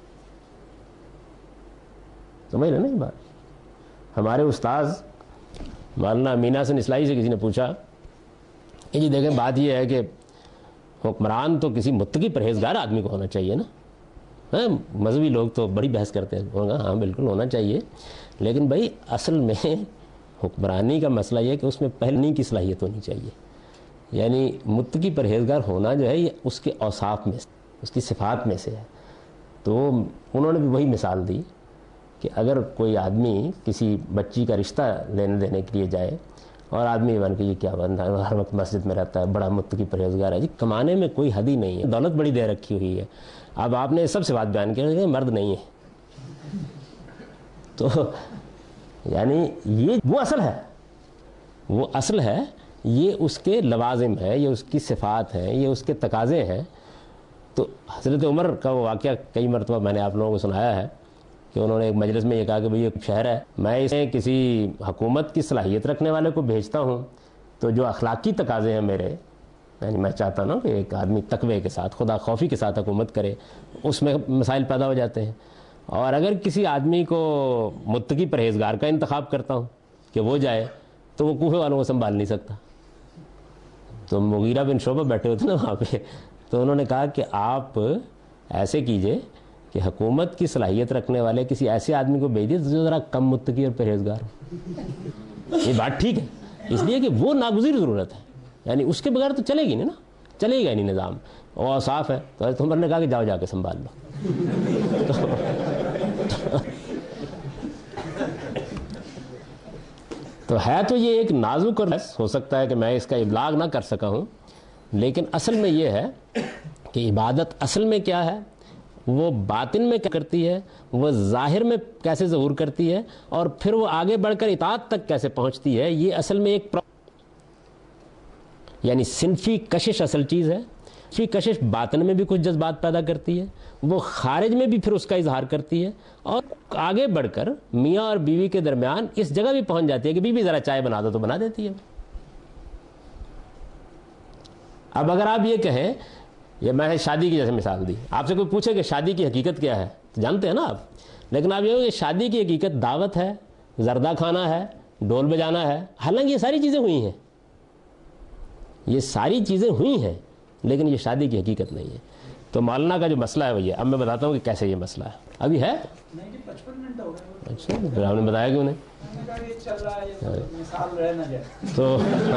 سمجھ رہے نا یہ بات؟ ہمارے استاذ مولانا مینا حسن اصلاحی سے کسی نے پوچھا کہ جی دیکھیں بات یہ ہے کہ حکمران تو کسی متقی پرہیزگار آدمی کو ہونا چاہیے نا، مذہبی لوگ تو بڑی بحث کرتے ہیں، ہاں بالکل ہونا چاہیے، لیکن بھائی اصل میں حکمرانی کا مسئلہ یہ ہے کہ اس میں پہلنے کی صلاحیت ہونی چاہیے۔ یعنی متقی پرہیزگار ہونا جو ہے یہ اس کے اوصاف میں، اس کی صفات میں سے ہے۔ تو انہوں نے بھی وہی مثال دی کہ اگر کوئی آدمی کسی بچی کا رشتہ لینے دینے کے لیے جائے اور آدمی مان کے یہ کیا بندہ ہے، ہر وقت مسجد میں رہتا ہے، بڑا متقی پرہیزگار ہے، جی کمانے میں کوئی حد ہی نہیں ہے، دولت بڑی دے رکھی ہوئی ہے، اب آپ نے سب سے بات بیان کی مرد نہیں ہے، تو یعنی یہ وہ اصل ہے، وہ اصل ہے، یہ اس کے لوازم ہے، یہ اس کی صفات ہیں، یہ اس کے تقاضے ہیں۔ تو حضرت عمر کا وہ واقعہ کئی مرتبہ میں نے آپ لوگوں کو سنایا ہے کہ انہوں نے ایک مجلس میں یہ کہا کہ بھئی ایک شہر ہے، میں اسے کسی حکومت کی صلاحیت رکھنے والے کو بھیجتا ہوں تو جو اخلاقی تقاضے ہیں میرے، یعنی میں چاہتا ہوں کہ ایک آدمی تقوی کے ساتھ، خدا خوفی کے ساتھ حکومت کرے، اس میں مسائل پیدا ہو جاتے ہیں۔ اور اگر کسی آدمی کو متقی پرہیزگار کا انتخاب کرتا ہوں کہ وہ جائے تو وہ کوفے والوں کو سنبھال نہیں سکتا۔ تو مغیرہ بن شعبہ بیٹھے ہوتے نا وہاں پہ، تو انہوں نے کہا کہ آپ ایسے کیجئے کہ حکومت کی صلاحیت رکھنے والے کسی ایسے آدمی کو بھیج دیے جو ذرا کم متقی اور پرہیزگار ہو۔ یہ بات ٹھیک ہے، اس لیے کہ وہ ناگزیر ضرورت ہے، یعنی اس کے بغیر تو چلے گی نہیں نا، چلے گا نہیں نظام، اور صاف ہے۔ تو حضرت عمر نے کہا کہ جاؤ جا کے سنبھال لو۔ تو ہے تو یہ ایک نازک اور ہو سکتا ہے کہ میں اس کا ابلاغ نہ کر سکا ہوں، لیکن اصل میں یہ ہے کہ عبادت اصل میں کیا ہے، وہ باطن میں کیا کرتی ہے، وہ ظاہر میں کیسے ظہور کرتی ہے، اور پھر وہ آگے بڑھ کر اطاعت تک کیسے پہنچتی ہے، یہ اصل میں ایک یعنی صنفی کشش اصل چیز ہے۔ صنفی کشش باطن میں بھی کچھ جذبات پیدا کرتی ہے، وہ خارج میں بھی پھر اس کا اظہار کرتی ہے، اور آگے بڑھ کر میاں اور بیوی کے درمیان اس جگہ بھی پہنچ جاتی ہے کہ بیوی ذرا چائے بنا دو تو بنا دیتی ہے۔ اب اگر آپ یہ کہیں، یہ میں شادی کی جیسے مثال دی، آپ سے کوئی پوچھے کہ شادی کی حقیقت کیا ہے تو جانتے ہیں نا آپ، لیکن آپ یہ ہو کہ شادی کی حقیقت دعوت ہے، زردہ کھانا ہے، ڈول بجانا ہے، حالانکہ یہ ساری چیزیں ہوئی ہیں، یہ ساری چیزیں ہوئی ہیں، لیکن یہ شادی کی حقیقت نہیں ہے۔ تو مولانا کا جو مسئلہ ہے وہ یہ. اب میں بتاتا ہوں کہ کیسے یہ مسئلہ ہے. ابھی ہے نہیں جی 55 منٹ ہو گئے. اچھا پھر آپ نے بتایا کیوں نہیں؟ میں نے کہا یہ چل رہا ہے مثال رہ نہ جائے. تو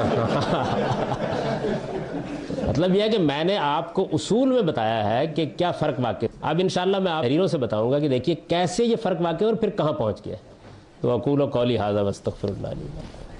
مطلب یہ ہے کہ میں نے آپ کو اصول میں بتایا ہے کہ کیا فرق واقع. اب انشاءاللہ میں آپ تحریروں سے بتاؤں گا کہ دیکھیے کیسے یہ فرق واقع اور پھر کہاں پہنچ گیا. تو اقول قولی ھذا واستغفر اللہ.